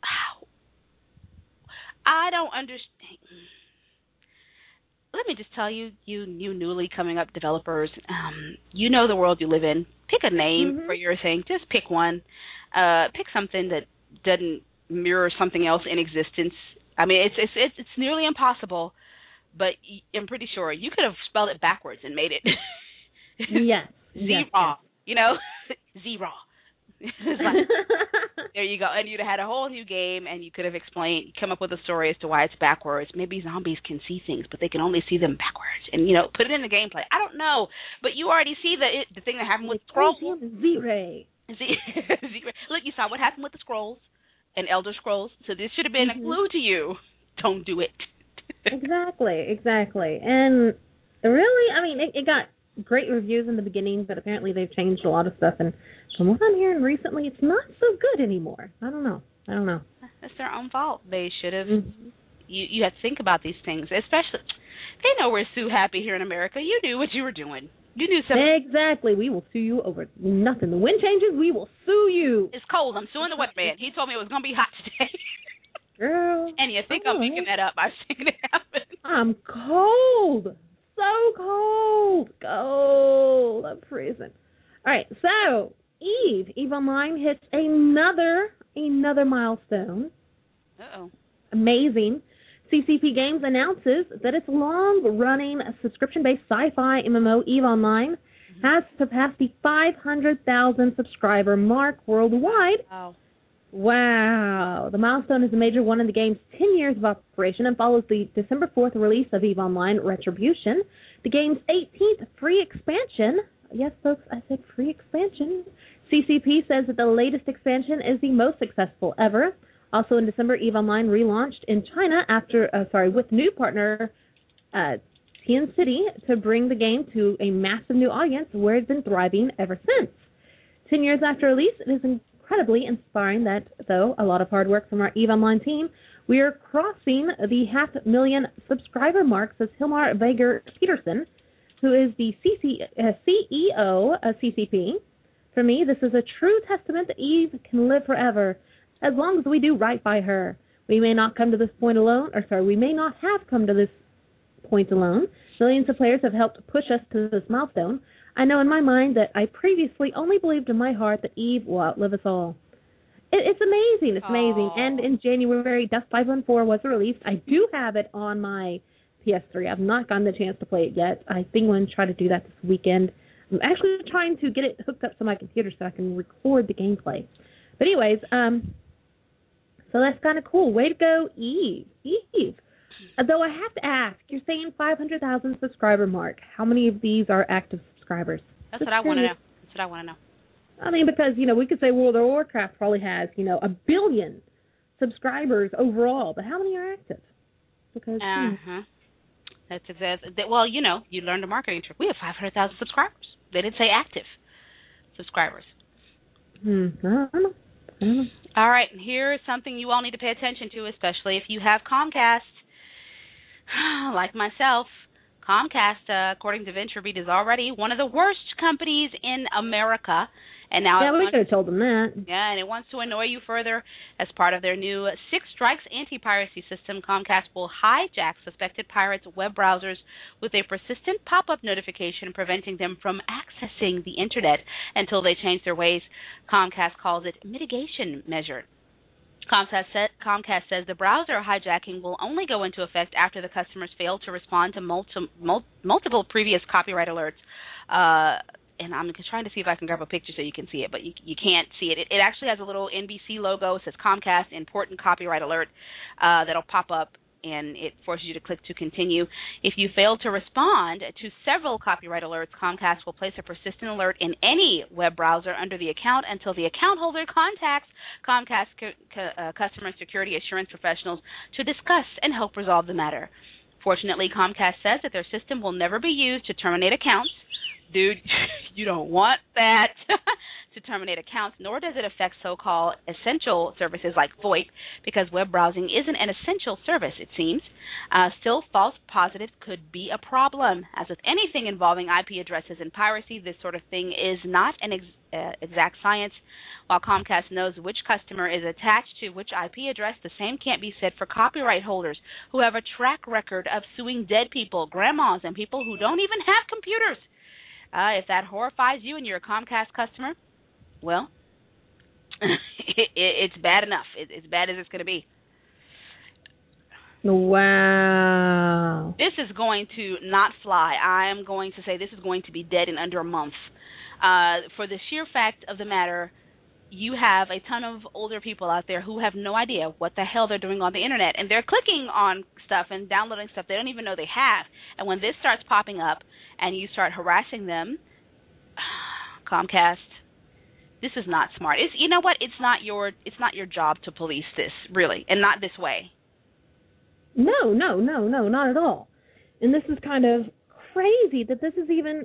I don't understand. Let me just tell you, you you newly coming up developers, um, you know the world you live in. Pick a name Mm-hmm. for your thing. Just pick one. Uh, pick something that doesn't mirror something else in existence. I mean, it's it's it's, it's nearly impossible, but I'm pretty sure you could have spelled it backwards and made it Yes. Z-Raw, yes, you know? Z-Raw. It's like, there you go. And you'd have had a whole new game, and you could have explained, come up with a story as to why it's backwards. Maybe zombies can see things, but they can only see them backwards. And, you know, put it in the gameplay. I don't know. But you already see the it, the thing that happened with Scrolls. Z-Ray. Look, you saw what happened with the Scrolls and Elder Scrolls. So this should have been Mm-hmm. a clue to you. Don't do it. Exactly, exactly. And really, I mean, it, it got great reviews in the beginning, but apparently they've changed a lot of stuff. And from what I'm hearing recently, it's not so good anymore. I don't know. I don't know. That's their own fault. They should have. Mm-hmm. You you have to think about these things, especially. They know we're Sue happy here in America. You knew what you were doing. You knew something. Exactly. We will sue you over nothing. The wind changes, we will sue you. It's cold. I'm suing the weatherman. He told me it was going to be hot today. Girl. And you think I'm making that up. I've seen it happen. I'm cold. So cold. Cold. I'm freezing. All right. So, Eve. Eve Online hits another, another milestone. Uh-oh. Amazing. C C P Games announces that its long-running subscription-based sci-fi M M O Eve Online mm-hmm. has surpassed the five hundred thousand subscriber mark worldwide. Wow. Wow. The milestone is a major one in the game's ten years of operation and follows the December fourth release of EVE Online Retribution, the game's eighteenth free expansion. Yes, folks, I said free expansion. C C P says that the latest expansion is the most successful ever. Also in December, EVE Online relaunched in China after, uh, sorry, with new partner uh, Tian City to bring the game to a massive new audience where it's been thriving ever since. Ten years after release, it is incredibly inspiring that, though a lot of hard work from our EVE Online team, we are crossing the half million subscriber mark, says Hilmar Vager Peterson, who is the C C, uh, C E O of C C P. For me, this is a true testament that EVE can live forever, as long as we do right by her. We may not come to this point alone, or sorry, we may not have come to this point alone. Millions of players have helped push us to this milestone. I know in my mind that I previously only believed in my heart that EVE will outlive us all. It, it's amazing. It's amazing. Aww. And in January, Dust five one four was released. I do have it on my P S three. I've not gotten the chance to play it yet. I think I'm going to try to do that this weekend. I'm actually trying to get it hooked up to my computer so I can record the gameplay. But anyways, um, so that's kind of cool. Way to go, Eve. Eve. Though I have to ask, you're saying five hundred thousand subscriber mark. How many of these are active subscribers? That's Just what I want to know. That's what I want to know. I mean, because, you know, we could say World of Warcraft probably has, you know, a billion subscribers overall, but how many are active? Because, uh-huh. Hmm. That's exactly, well, you know, you learned a marketing trick. We have five hundred thousand subscribers. They didn't say active subscribers. Hmm. I don't know. I don't know. All right, here's something you all need to pay attention to, especially if you have Comcast. Like myself, Comcast, uh, according to VentureBeat, is already one of the worst companies in America. And now yeah, it we wants, could have told them that. Yeah, and it wants to annoy you further. As part of their new Six Strikes anti-piracy system, Comcast will hijack suspected pirates' web browsers with a persistent pop-up notification preventing them from accessing the Internet until they change their ways. Comcast calls it mitigation measure. Comcast, said, Comcast says the browser hijacking will only go into effect after the customers fail to respond to multi, mul- multiple previous copyright alerts. Uh, and I'm trying to see if I can grab a picture so you can see it, but you, you can't see it. it. It actually has a little N B C logo. It says Comcast Important Copyright Alert uh, that'll pop up, and it forces you to click to continue. If you fail to respond to several copyright alerts, Comcast will place a persistent alert in any web browser under the account until the account holder contacts Comcast cu- cu- uh, customer security assurance professionals to discuss and help resolve the matter. Fortunately, Comcast says that their system will never be used to terminate accounts. Dude, you don't want that. To terminate accounts, nor does it affect so-called essential services like VoIP, because web browsing isn't an essential service, it seems. Uh, still, false positives could be a problem. As with anything involving I P addresses and piracy, this sort of thing is not an ex- uh, exact science. While Comcast knows which customer is attached to which I P address, the same can't be said for copyright holders who have a track record of suing dead people, grandmas, and people who don't even have computers. Uh, if that horrifies you and you're a Comcast customer, well, it, it, it's bad enough. It, it's bad as it's going to be. Wow. This is going to not fly. I am going to say this is going to be dead in under a month. Uh, for the sheer fact of the matter, you have a ton of older people out there who have no idea what the hell they're doing on the Internet. And they're clicking on stuff and downloading stuff they don't even know they have. And when this starts popping up and you start harassing them, Comcast, this is not smart. It's, you know what? It's not your it's not your job to police this, really, and not this way. No, no, no, no, not at all. And this is kind of crazy that this is even.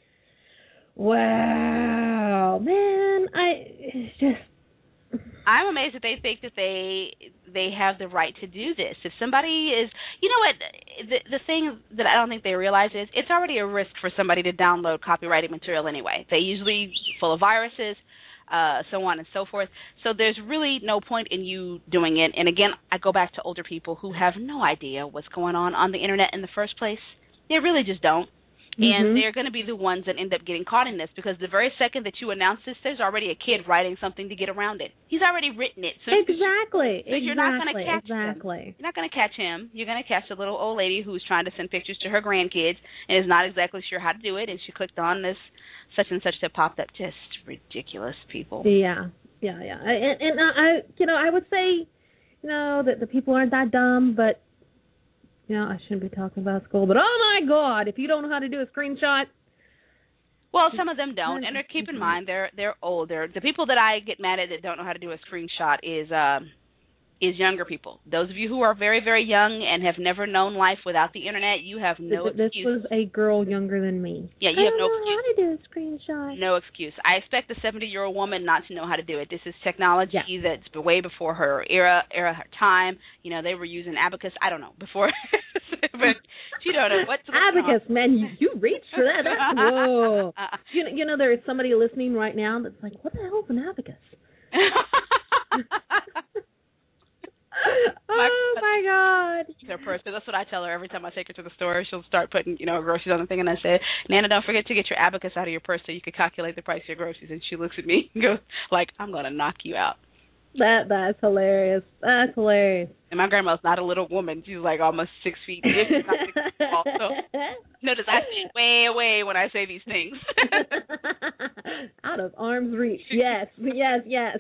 Wow, man, I it's just. I'm amazed that they think that they they have the right to do this. If somebody is, you know what, the the thing that I don't think they realize is it's already a risk for somebody to download copyrighted material anyway. They usually full of viruses, uh, so on and so forth. So there's really no point in you doing it. And again, I go back to older people who have no idea what's going on on the Internet in the first place. They really just don't. And mm-hmm. they're going to be the ones that end up getting caught in this, because the very second that you announce this, there's already a kid writing something to get around it. He's already written it. So exactly. So you're exactly. not going to catch exactly. him. You're not going to catch him. You're going to catch a little old lady who's trying to send pictures to her grandkids and is not exactly sure how to do it, and she clicked on this such and such that popped up. Just ridiculous, people. Yeah. yeah, yeah. I, and and I, you know, I would say, you know, that the people aren't that dumb, but, you know, I shouldn't be talking about school. But oh my God, if you don't know how to do a screenshot. Well, some of them don't, and keep in mind they're they're older. The people that I get mad at that don't know how to do a screenshot is um is younger people. Those of you who are very, very young and have never known life without the internet, you have no this, excuse. This was a girl younger than me. Yeah, you I have no don't know excuse. how to do a screenshot. No excuse. I expect a seventy-year-old woman not to know how to do it. This is technology yeah. that's been way before her era, era, her time. You know, they were using abacus. I don't know before, but you don't know what's going abacus, on. man. You, you reached for that. That's, whoa. you know, you know, there is somebody listening right now that's like, "What the hell is an abacus?" Oh my God! Her purse. That's what I tell her every time I take her to the store. She'll start putting, you know, groceries on the thing, and I say, "Nana, don't forget to get your abacus out of your purse so you can calculate the price of your groceries." And she looks at me and goes, "Like I'm gonna knock you out." That that's hilarious. That's hilarious. And my grandma's not a little woman. She's like almost six feet. She's not six feet tall. So notice I stand way away when I say these things. Out of arm's reach. Yes, yes, yes.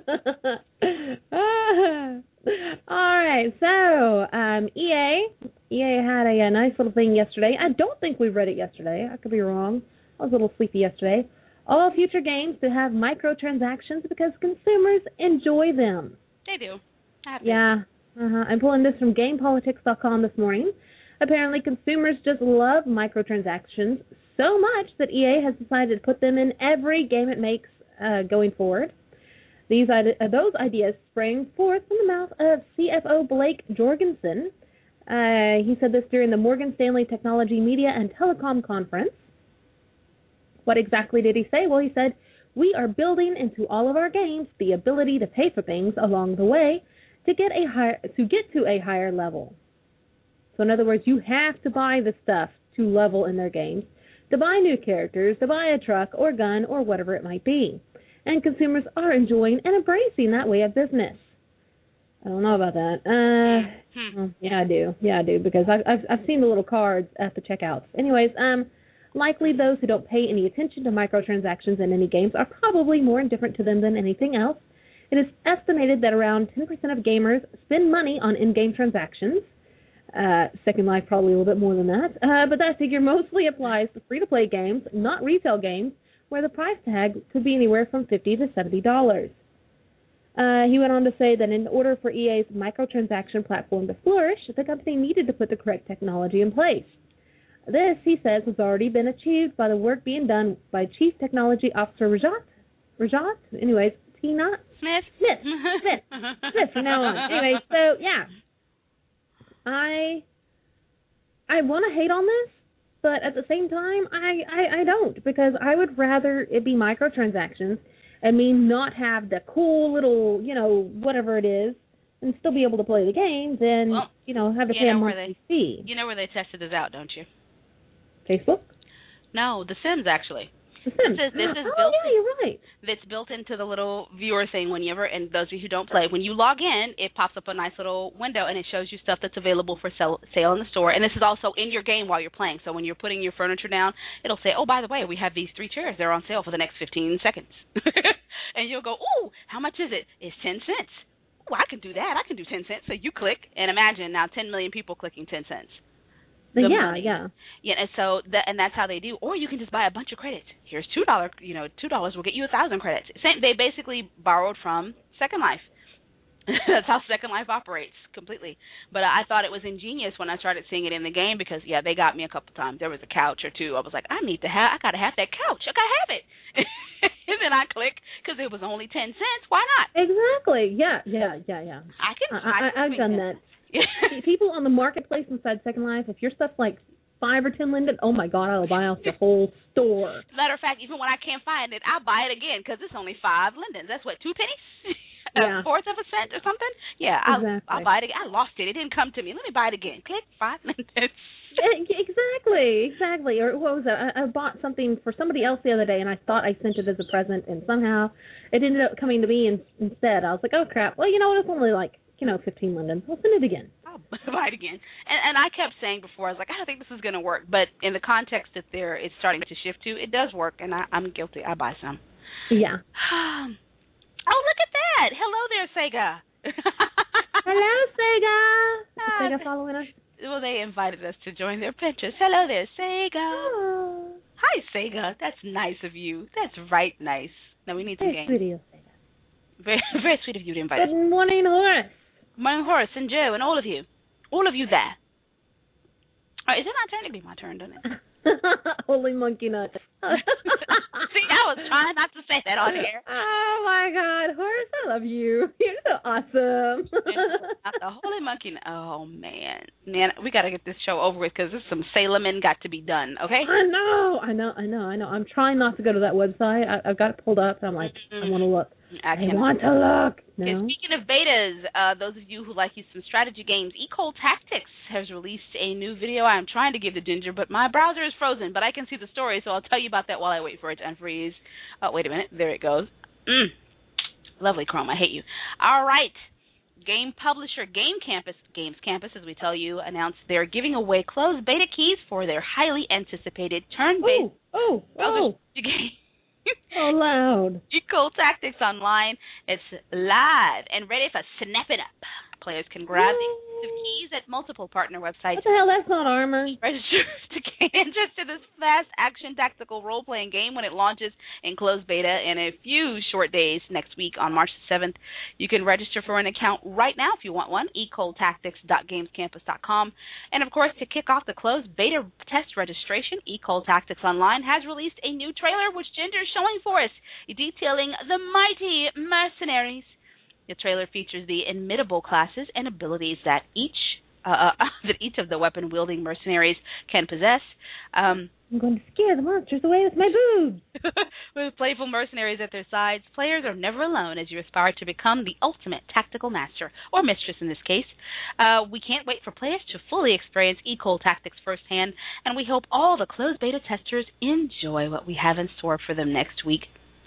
All right. So um, E A, E A had a, a nice little thing yesterday. I don't think we read it yesterday. I could be wrong. I was a little sleepy yesterday. All future games to have microtransactions because consumers enjoy them. They do. I have yeah. Uh-huh. I'm pulling this from Game Politics dot com this morning. Apparently, consumers just love microtransactions so much that E A has decided to put them in every game it makes uh, going forward. These uh, those ideas sprang forth from the mouth of C F O Blake Jorgensen. Uh, he said this during the Morgan Stanley Technology, Media, and Telecom Conference. What exactly did he say? Well, he said, "We are building into all of our games the ability to pay for things along the way to get a higher, to get to a higher level." So in other words, you have to buy the stuff to level in their games, to buy new characters, to buy a truck or gun or whatever it might be. And consumers are enjoying and embracing that way of business. I don't know about that. Uh, hmm. well, yeah, I do. Yeah, I do, because I've, I've I've seen the little cards at the checkouts. Anyways, um. likely those who don't pay any attention to microtransactions in any games are probably more indifferent to them than anything else. It is estimated that around ten percent of gamers spend money on in-game transactions. Uh, Second Life probably a little bit more than that. Uh, but that figure mostly applies to free-to-play games, not retail games, where the price tag could be anywhere from fifty dollars to seventy dollars. Uh, he went on to say that in order for E A's microtransaction platform to flourish, the company needed to put the correct technology in place. This, he says, has already been achieved by the work being done by Chief Technology Officer Rajat. Rajat? Anyways, Tina? Smith. Smith. Smith. Smith from now on. Anyway, so, yeah. I I want to hate on this, but at the same time, I, I, I don't, because I would rather it be microtransactions and me not have the cool little, you know, whatever it is, and still be able to play the game than, well, you know, have to pay a monthly fee. You know where they tested this out, don't you? Facebook? No, The Sims, actually. The Sims. This is, this is oh, built, yeah, you're right. That's built into the little viewer thing whenever, and those of you who don't play, when you log in, it pops up a nice little window, and it shows you stuff that's available for sale, sale in the store. And this is also in your game while you're playing. So when you're putting your furniture down, it'll say, oh, by the way, we have these three chairs. They're on sale for the next fifteen seconds. And you'll go, oh, how much is it? It's ten cents. Oh, I can do that. I can do ten cents. So you click, and imagine now ten million people clicking ten cents. The yeah, money. yeah, yeah, and so that, and that's how they do. Or you can just buy a bunch of credits. Here's two dollars. You know, two dollars will get you a thousand credits. Same, they basically borrowed from Second Life. That's how Second Life operates completely. But I thought it was ingenious when I started seeing it in the game because yeah, they got me a couple times. There was a couch or two. I was like, I need to have. I gotta have that couch. I gotta have it. And then I click because it was only ten cents. Why not? Exactly. Yeah. Yeah. Yeah. Yeah. I can. I, I, I, I've done that. People on the marketplace inside Second Life, if your stuff's like five or ten Linden, oh my God, I'll buy off the whole store. As a matter of fact, even when I can't find it, I'll buy it again because it's only five Lindens. That's what, two pennies? Yeah. A fourth of a cent or something? Yeah, I'll, exactly. I'll buy it again. I lost it. It didn't come to me. Let me buy it again. Click, five Lindens. Exactly, exactly. Or what was that? I, I bought something for somebody else the other day, and I thought I sent it as a present, and somehow it ended up coming to me in, instead. I was like, oh, crap. Well, you know what? It's only like, you know, fifteen Lindens. I'll send it again. I'll buy it again. And, and I kept saying before, I was like, I don't think this is going to work. But in the context that there, it's starting to shift to, it does work, and I, I'm guilty. I buy some. Yeah. Oh, look at that. Hello there, Sega. Hello, Sega. Is Uh, Sega following us? Well, they invited us to join their Pinterest. Hello there, Sega. Oh. Hi, Sega. That's nice of you. That's right nice. Now, we need some Very games. sweet of you, Sega. Very, very sweet of you to invite us. Good morning, Horace. Good morning, Horace and Joe and all of you. All of you there. Oh, is it my turn? It'd be my turn, doesn't it? Holy monkey nut. See, I was trying not to say that on air. Oh, my God. Horace, I love you. You're so awesome. The holy monkey. Oh, man. Man, we got to get this show over with because there's some Salem men got to be done, okay? I know. I know. I know. I know. I'm trying not to go to that website. I, I've got it pulled up. And I'm like, mm-hmm. I want to look. I, I want to look. No? Okay, speaking of betas, uh, those of you who like you some strategy games, Ecole Tactics has released a new video. I'm trying to give to Ginger, but my browser is frozen, but I can see the story, so I'll tell you about that while I wait for it to unfreeze. Oh, wait a minute. There it goes. Mm. Lovely, Chrome. I hate you. All right. Game publisher Game Campus, Games Campus, as we tell you, announced they're giving away closed beta keys for their highly anticipated turn-based oh, oh, oh. game. So loud. Ecole Tactics Online. It's live and ready for snap it up. Players can grab the keys at multiple partner websites. What the hell? That's not armor. Register to gain interest in this fast action tactical role-playing game when it launches in closed beta in a few short days next week on March seventh. You can register for an account right now if you want one, ecole tactics dot games campus dot com. And, of course, to kick off the closed beta test registration, Ecole Tactics Online has released a new trailer, which Ginger is showing for us, detailing the mighty mercenaries. The trailer features the inimitable classes and abilities that each uh, that each of the weapon-wielding mercenaries can possess. Um, I'm going to scare the monsters away with my boobs. With playful mercenaries at their sides, players are never alone as you aspire to become the ultimate tactical master, or mistress in this case. Uh, we can't wait for players to fully experience Ecole Tactics firsthand, and we hope all the closed beta testers enjoy what we have in store for them next week.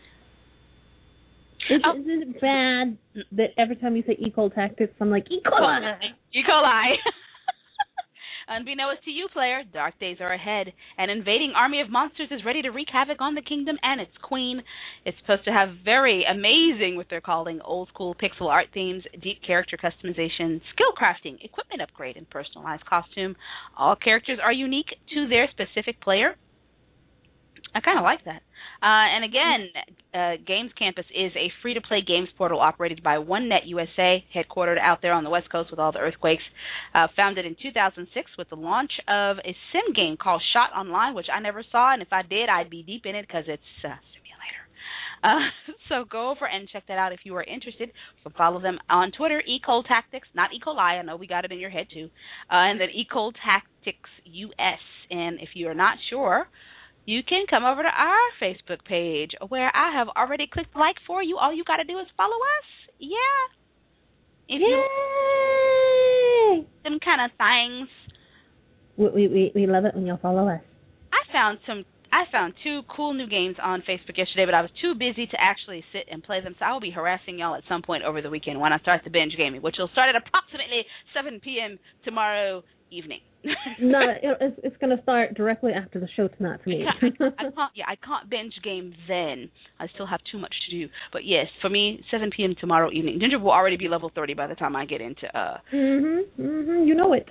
Is, oh. Isn't it bad that every time you say Ecole Tactics, I'm like, E. coli? E. coli. Unbeknownst to you, player, dark days are ahead. An invading army of monsters is ready to wreak havoc on the kingdom and its queen. It's supposed to have very amazing, what they're calling, old-school pixel art themes, deep character customization, skill crafting, equipment upgrade, and personalized costume. All characters are unique to their specific player. I kind of like that. Uh, and again, uh, Games Campus is a free-to-play games portal operated by OneNet U S A, headquartered out there on the West Coast with all the earthquakes. Uh, founded in two thousand six with the launch of a sim game called Shot Online, which I never saw, and if I did, I'd be deep in it because it's a simulator. Uh, so go over and check that out if you are interested. You can follow them on Twitter, Ecole Tactics, not E. coli. I know we got it in your head too. Uh, and then Ecole Tactics U S. And if you are not sure, you can come over to our Facebook page where I have already clicked like for you. All you got to do is follow us. Yeah. If Yay! You some kind of things. We, we we love it when y'all follow us. I found some. I found two cool new games on Facebook yesterday, but I was too busy to actually sit and play them. So I will be harassing y'all at some point over the weekend when I start the binge gaming, which will start at approximately seven p.m. tomorrow evening. No, it's, it's going to start directly after the show tonight for me. I can't, I can't, yeah, I can't binge game then. I still have too much to do. But yes, for me, seven p.m. tomorrow evening. Ginger will already be level thirty by the time I get into. Uh... Mhm, mhm. You know it.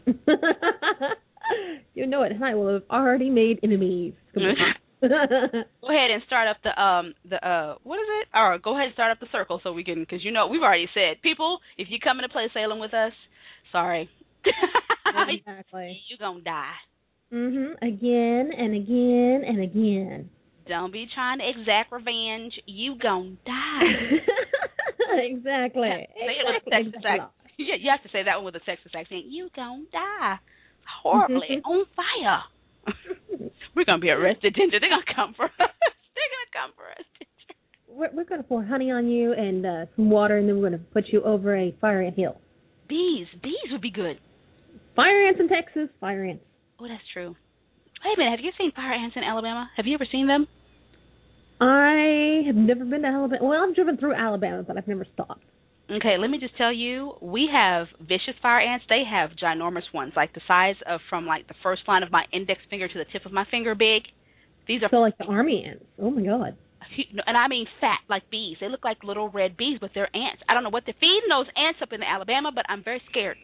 You know it. And I will have already made enemies. Go ahead and start up the um the uh what is it? Or go ahead and start up the circle so we can, because you know we've already said, people, if you come in to play Salem with us, sorry. Exactly. You're going to die. Mhm. Again and again and again. Don't be trying to exact revenge. You going to die. Exactly. Say it with a Texas accent. Yeah, you have to say that one with a Texas accent. You going to die horribly on fire. We're going to be arrested, Ginger. They're going to come for us. They're going to come for us, Ginger. We're, we're going to pour honey on you and uh, some water, and then we're going to put you over a fire ant hill. Bees. Bees would be good. Fire ants in Texas. Fire ants. Oh, that's true. Wait a minute. Have you seen fire ants in Alabama? Have you ever seen them? I have never been to Alabama. Well, I've driven through Alabama, but I've never stopped. Okay, let me just tell you, we have vicious fire ants. They have ginormous ones, like the size of from like the first line of my index finger to the tip of my finger big. These are so like the army ants. Oh my God. and I mean fat, like bees. They look like little red bees, but they're ants. I don't know what they're feeding those ants up in Alabama, but I'm very scared.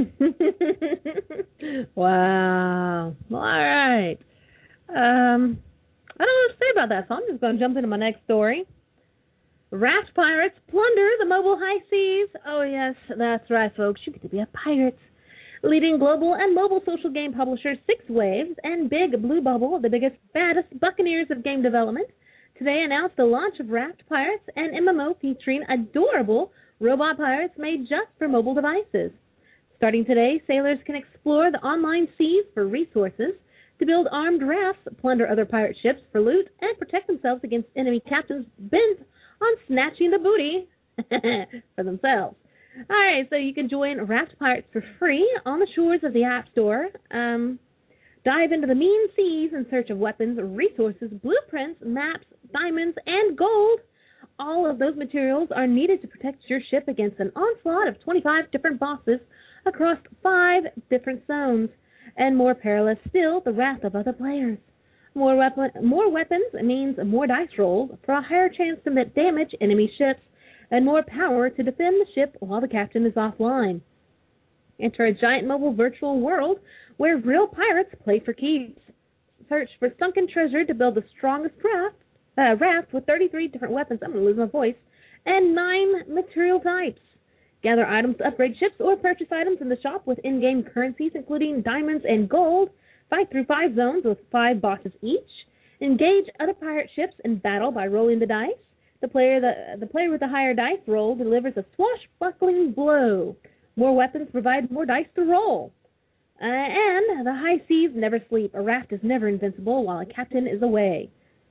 Wow. All right. Um, I don't know what to say about that, so I'm just going to jump into my next story. Raft pirates plunder the mobile high seas. Oh, yes, that's right, folks. You get to be a pirate. Leading global and mobile social game publishers Six Waves and Big Blue Bubble, the biggest, baddest buccaneers of game development, today announced the launch of Raft Pirates, an M M O featuring adorable robot pirates made just for mobile devices. Starting today, sailors can explore the online seas for resources, to build armed rafts, plunder other pirate ships for loot, and protect themselves against enemy captains bent on snatching the booty for themselves. All right, so you can join Raft Pirates for free on the shores of the App Store. Um, dive into the mean seas in search of weapons, resources, blueprints, maps, diamonds, and gold. All of those materials are needed to protect your ship against an onslaught of twenty-five different bosses across five different zones, and more perilous still, the wrath of other players. More, weapon, more weapons means more dice rolls for a higher chance to damage enemy ships, and more power to defend the ship while the captain is offline. Enter a giant mobile virtual world where real pirates play for keeps. Search for sunken treasure to build the strongest raft, uh, raft with thirty-three different weapons, I'm going to lose my voice, and nine material types. Gather items to upgrade ships or purchase items in the shop with in-game currencies, including diamonds and gold. Fight through five zones with five bosses each. Engage other pirate ships in battle by rolling the dice. The player the, the player with the higher dice roll delivers a swashbuckling blow. More weapons provide more dice to roll. Uh, and the high seas never sleep. A raft is never invincible while a captain is away.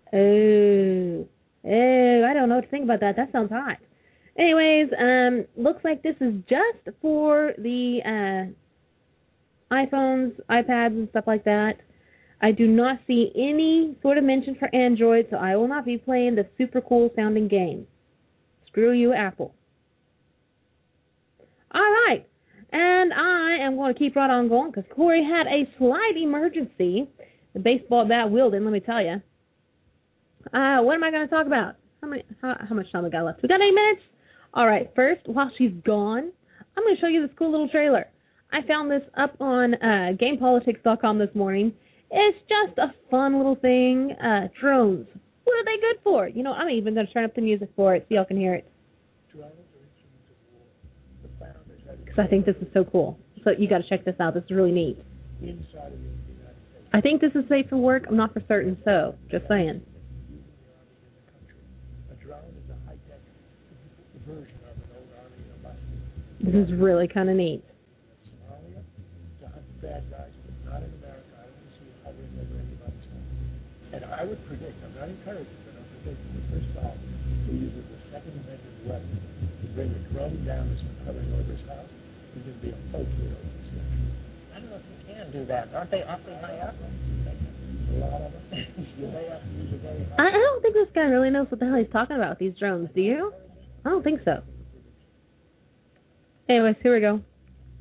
Oh, oh, I don't know what to think about that. That sounds hot. Anyways, um, looks like this is just for the uh, iPhones, iPads, and stuff like that. I do not see any sort of mention for Android, so I will not be playing the super cool sounding game. Screw you, Apple. All right, and I am going to keep right on going because Corey had a slight emergency. The baseball bat wielding, let me tell you. Uh, what am I going to talk about? How many? How, how much time we got left? We got eight minutes. All right. First, while she's gone, I'm going to show you this cool little trailer. I found this up on uh, game politics dot com this morning. It's just a fun little thing. Uh, drones. What are they good for? You know, I'm even going to turn up the music for it so y'all can hear it. Because I think this is so cool. So you got to check this out. This is really neat. I think this is safe for work. I'm not for certain, so just saying. This is really kind of neat. And I would predict, I'm not encouraging, but I'm predicting the first time he uses the second amendment weapon to bring a drone down that's been hovering over his house. He's going to be a poacher over this guy. I don't know if you can do that. Aren't they awfully high up? A lot of them. You may have to use a very high. I, I don't think this guy really knows what the hell he's talking about with these drones. Do you? I don't think so. Anyways, here we go.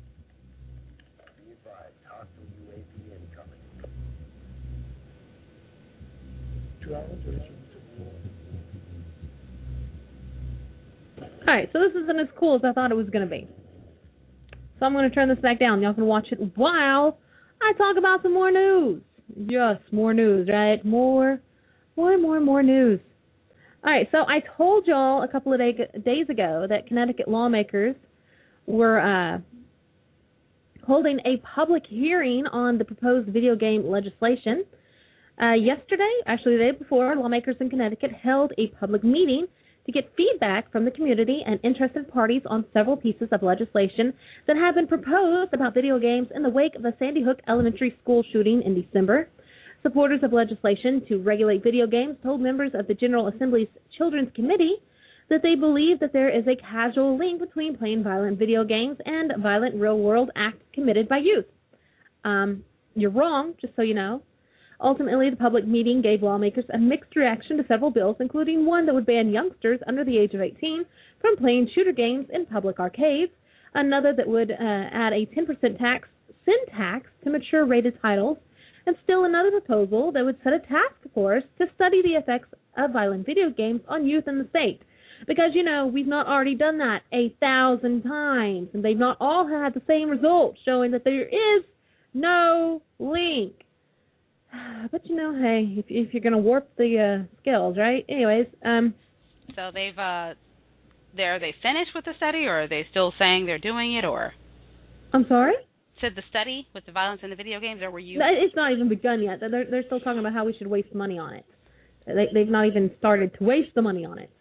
Alright, so this isn't as cool as I thought it was going to be. So I'm going to turn this back down. Y'all can watch it while I talk about some more news. Yes, more news, right? More, more, more, more news. Alright, so I told y'all a couple of day, days ago that Connecticut lawmakers were uh, holding a public hearing on the proposed video game legislation. Uh, yesterday, actually the day before, lawmakers in Connecticut held a public meeting to get feedback from the community and interested parties on several pieces of legislation that have been proposed about video games in the wake of the Sandy Hook Elementary School shooting in December. Supporters of legislation to regulate video games told members of the General Assembly's Children's Committee that they believe that there is a causal link between playing violent video games and violent real-world acts committed by youth. Um, you're wrong, just so you know. Ultimately, the public meeting gave lawmakers a mixed reaction to several bills, including one that would ban youngsters under the age of eighteen from playing shooter games in public arcades, another that would uh, add a ten percent tax, sin tax to mature-rated titles, and still another proposal that would set a task force to study the effects of violent video games on youth in the state. Because, you know, we've not already done that a thousand times, and they've not all had the same results, showing that there is no link. But, you know, hey, if, if you're going to warp the uh, skills, right? Anyways. um. So they've, uh, they're, are they finished with the study, or are they still saying they're doing it, or? I'm sorry? Said the study with the violence in the video games, or were you? It's not even begun yet. They're, they're still talking about how we should waste money on it. They, they've not even started to waste the money on it.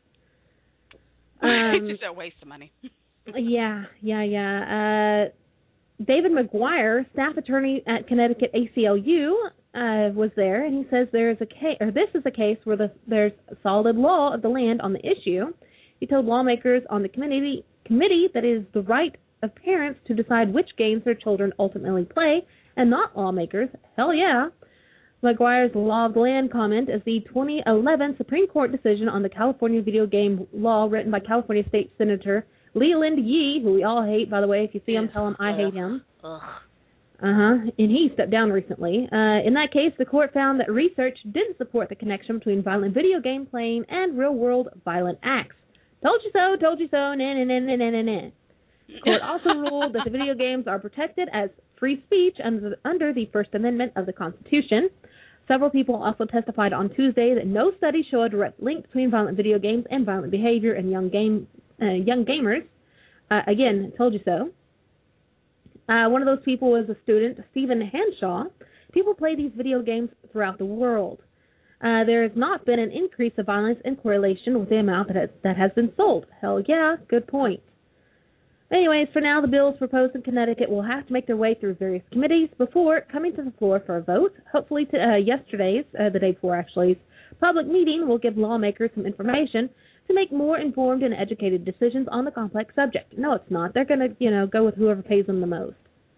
Um, it's just a waste of money. yeah, yeah, yeah. Uh, David McGuire, staff attorney at Connecticut A C L U, uh, was there, and he says there is a case, or this is a case where the, there's a solid law of the land on the issue. He told lawmakers on the committee committee that it is the right of parents to decide which games their children ultimately play, and not lawmakers. Hell yeah. McGuire's law of the land comment is the twenty eleven Supreme Court decision on the California video game law written by California State Senator Leland Yee, who we all hate, by the way. If you see him, tell him I hate him. Ugh. Uh-huh. And he stepped down recently. Uh, in that case, the court found that research didn't support the connection between violent video game playing and real-world violent acts. Told you so, told you so, nah, nah, nah, nah, nah, nah, nah. The court also ruled that the video games are protected as free speech under, under the First Amendment of the Constitution. Several people also testified on Tuesday that no study showed a direct link between violent video games and violent behavior in young game uh, young gamers. Uh, again, told you so. Uh, one of those people was a student, Stephen Hanshaw. People play these video games throughout the world. Uh, there has not been an increase of violence in correlation with the amount that has, that has been sold. Hell yeah, good point. Anyways, for now, the bills proposed in Connecticut will have to make their way through various committees before coming to the floor for a vote. Hopefully, to, uh, yesterday's, uh, the day before actually, public meeting will give lawmakers some information to make more informed and educated decisions on the complex subject. No, it's not. They're going to, you know, go with whoever pays them the most.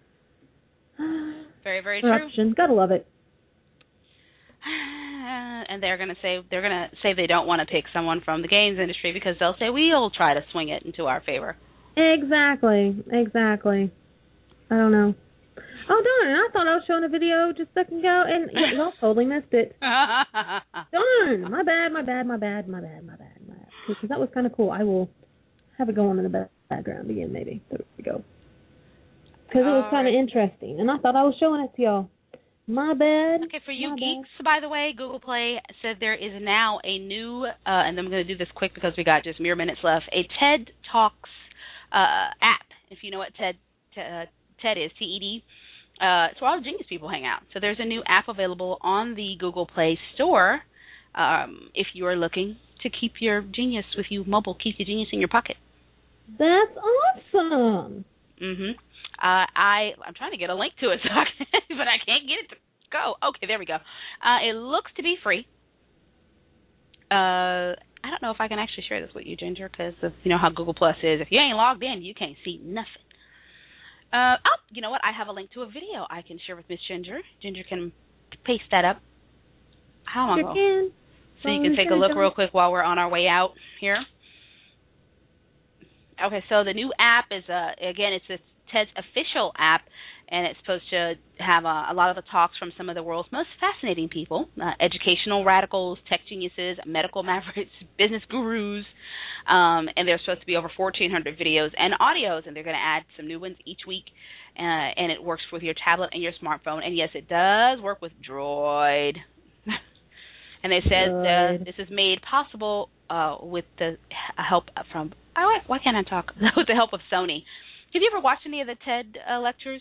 Very, very Corruption. true. Gotta love it. And they're going to say they're going to say they don't want to pick someone from the games industry because they'll say we'll try to swing it into our favor. Exactly, exactly. I don't know. Oh, darn, I thought I was showing a video just a second ago, and y'all totally missed it. Darn, my bad, my bad, my bad, my bad, my bad, my bad. Because that was kind of cool. I will have it going in the background again, maybe. There we go. Because it was kind of interesting, and I thought I was showing it to y'all. My bad. Okay, for you my geeks, bad. by the way, Google Play said there is now a new, uh, and I'm going to do this quick because we got just mere minutes left, a TED Talks Uh, app, if you know what TED uh, TED is, T E D. Uh, it's where all the genius people hang out. So there's a new app available on the Google Play Store um, if you are looking to keep your genius with you mobile, keep your genius in your pocket. That's awesome. Mm-hmm. Uh, I, I'm trying to get a link to it, so I can, but I can't get it to go. Okay, there we go. Uh, it looks to be free. Uh, I don't know if I can actually share this with you, Ginger, because of, you know how Google Plus is. If you ain't logged in, you can't see nothing. Uh, oh, you know what? I have a link to a video I can share with Miss Ginger. Ginger can paste that up. How long Sure ago? can. So you can take a look real quick while we're on our way out here. Okay, so the new app is, uh, again, it's a TED's official app, and it's supposed to have uh, a lot of the talks from some of the world's most fascinating people, uh, educational radicals, tech geniuses, medical mavericks, business gurus, um, and there's supposed to be over fourteen hundred videos and audios, and they're going to add some new ones each week, uh, and it works with your tablet and your smartphone, and yes, it does work with Droid. And they said uh, this is made possible uh, with the help from, oh, why can't I talk, with the help of Sony. Have you ever watched any of the TED uh, lectures?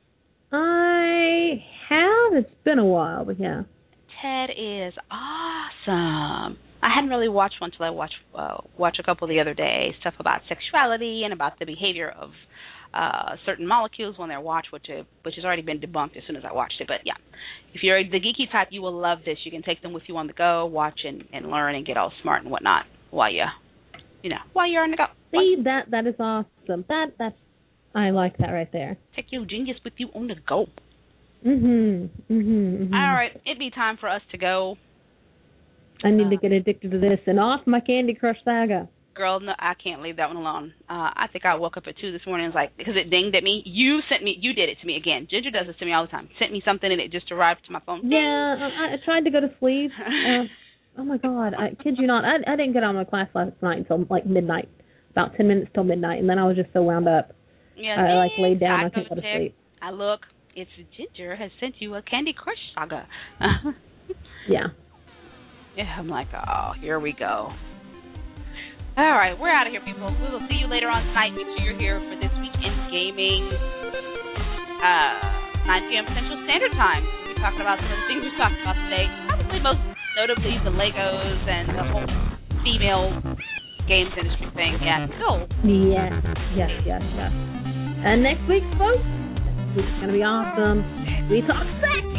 I have. It's been a while, but yeah. TED is awesome. I hadn't really watched one until I watched uh, watched a couple the other day, stuff about sexuality and about the behavior of uh, certain molecules when they're watched, which uh, which has already been debunked as soon as I watched it. But yeah, if you're the geeky type, you will love this. You can take them with you on the go, watch and, and learn and get all smart and whatnot while you, you know, while you're on the go. See, that that is awesome. That that's I like that right there. Take your genius with you on the go. Mhm. Mhm. Mm-hmm. All right, it'd be time for us to go. I need uh, to get addicted to this and off my Candy Crush saga. Girl, no, I can't leave that one alone. Uh, I think I woke up at two this morning. It was like, because it dinged at me. You sent me. You did it to me again. Ginger does this to me all the time. Sent me something and it just arrived to my phone. Yeah, I, I tried to go to sleep. Uh, Oh my God! I kid you not. I I didn't get out of my class last night until like midnight, about ten minutes till midnight, and then I was just so wound up. Yeah, I like laid down. I I couldn't go go to check. sleep. I look. It's Ginger has sent you a Candy Crush saga. Yeah. Yeah, I'm like, oh, here we go. All right, we're out of here, people. We will see you later on tonight. Make sure you're here for this week in gaming, uh, nine p.m. Central Standard Time. We're talking about some of the things we talked about today. Probably most notably the Legos and the whole female games industry thing. Yeah, cool. Yes, yes, yes, yes. And next week, folks, next week's gonna be awesome. We talk sex.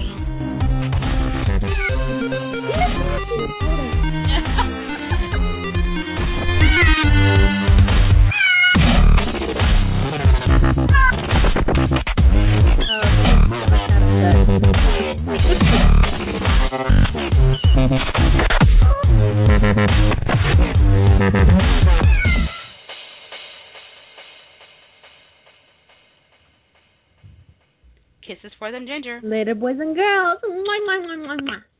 Kisses for them, Ginger. Later, boys and girls. Mwah, mwah, mwah, mwah, mwah.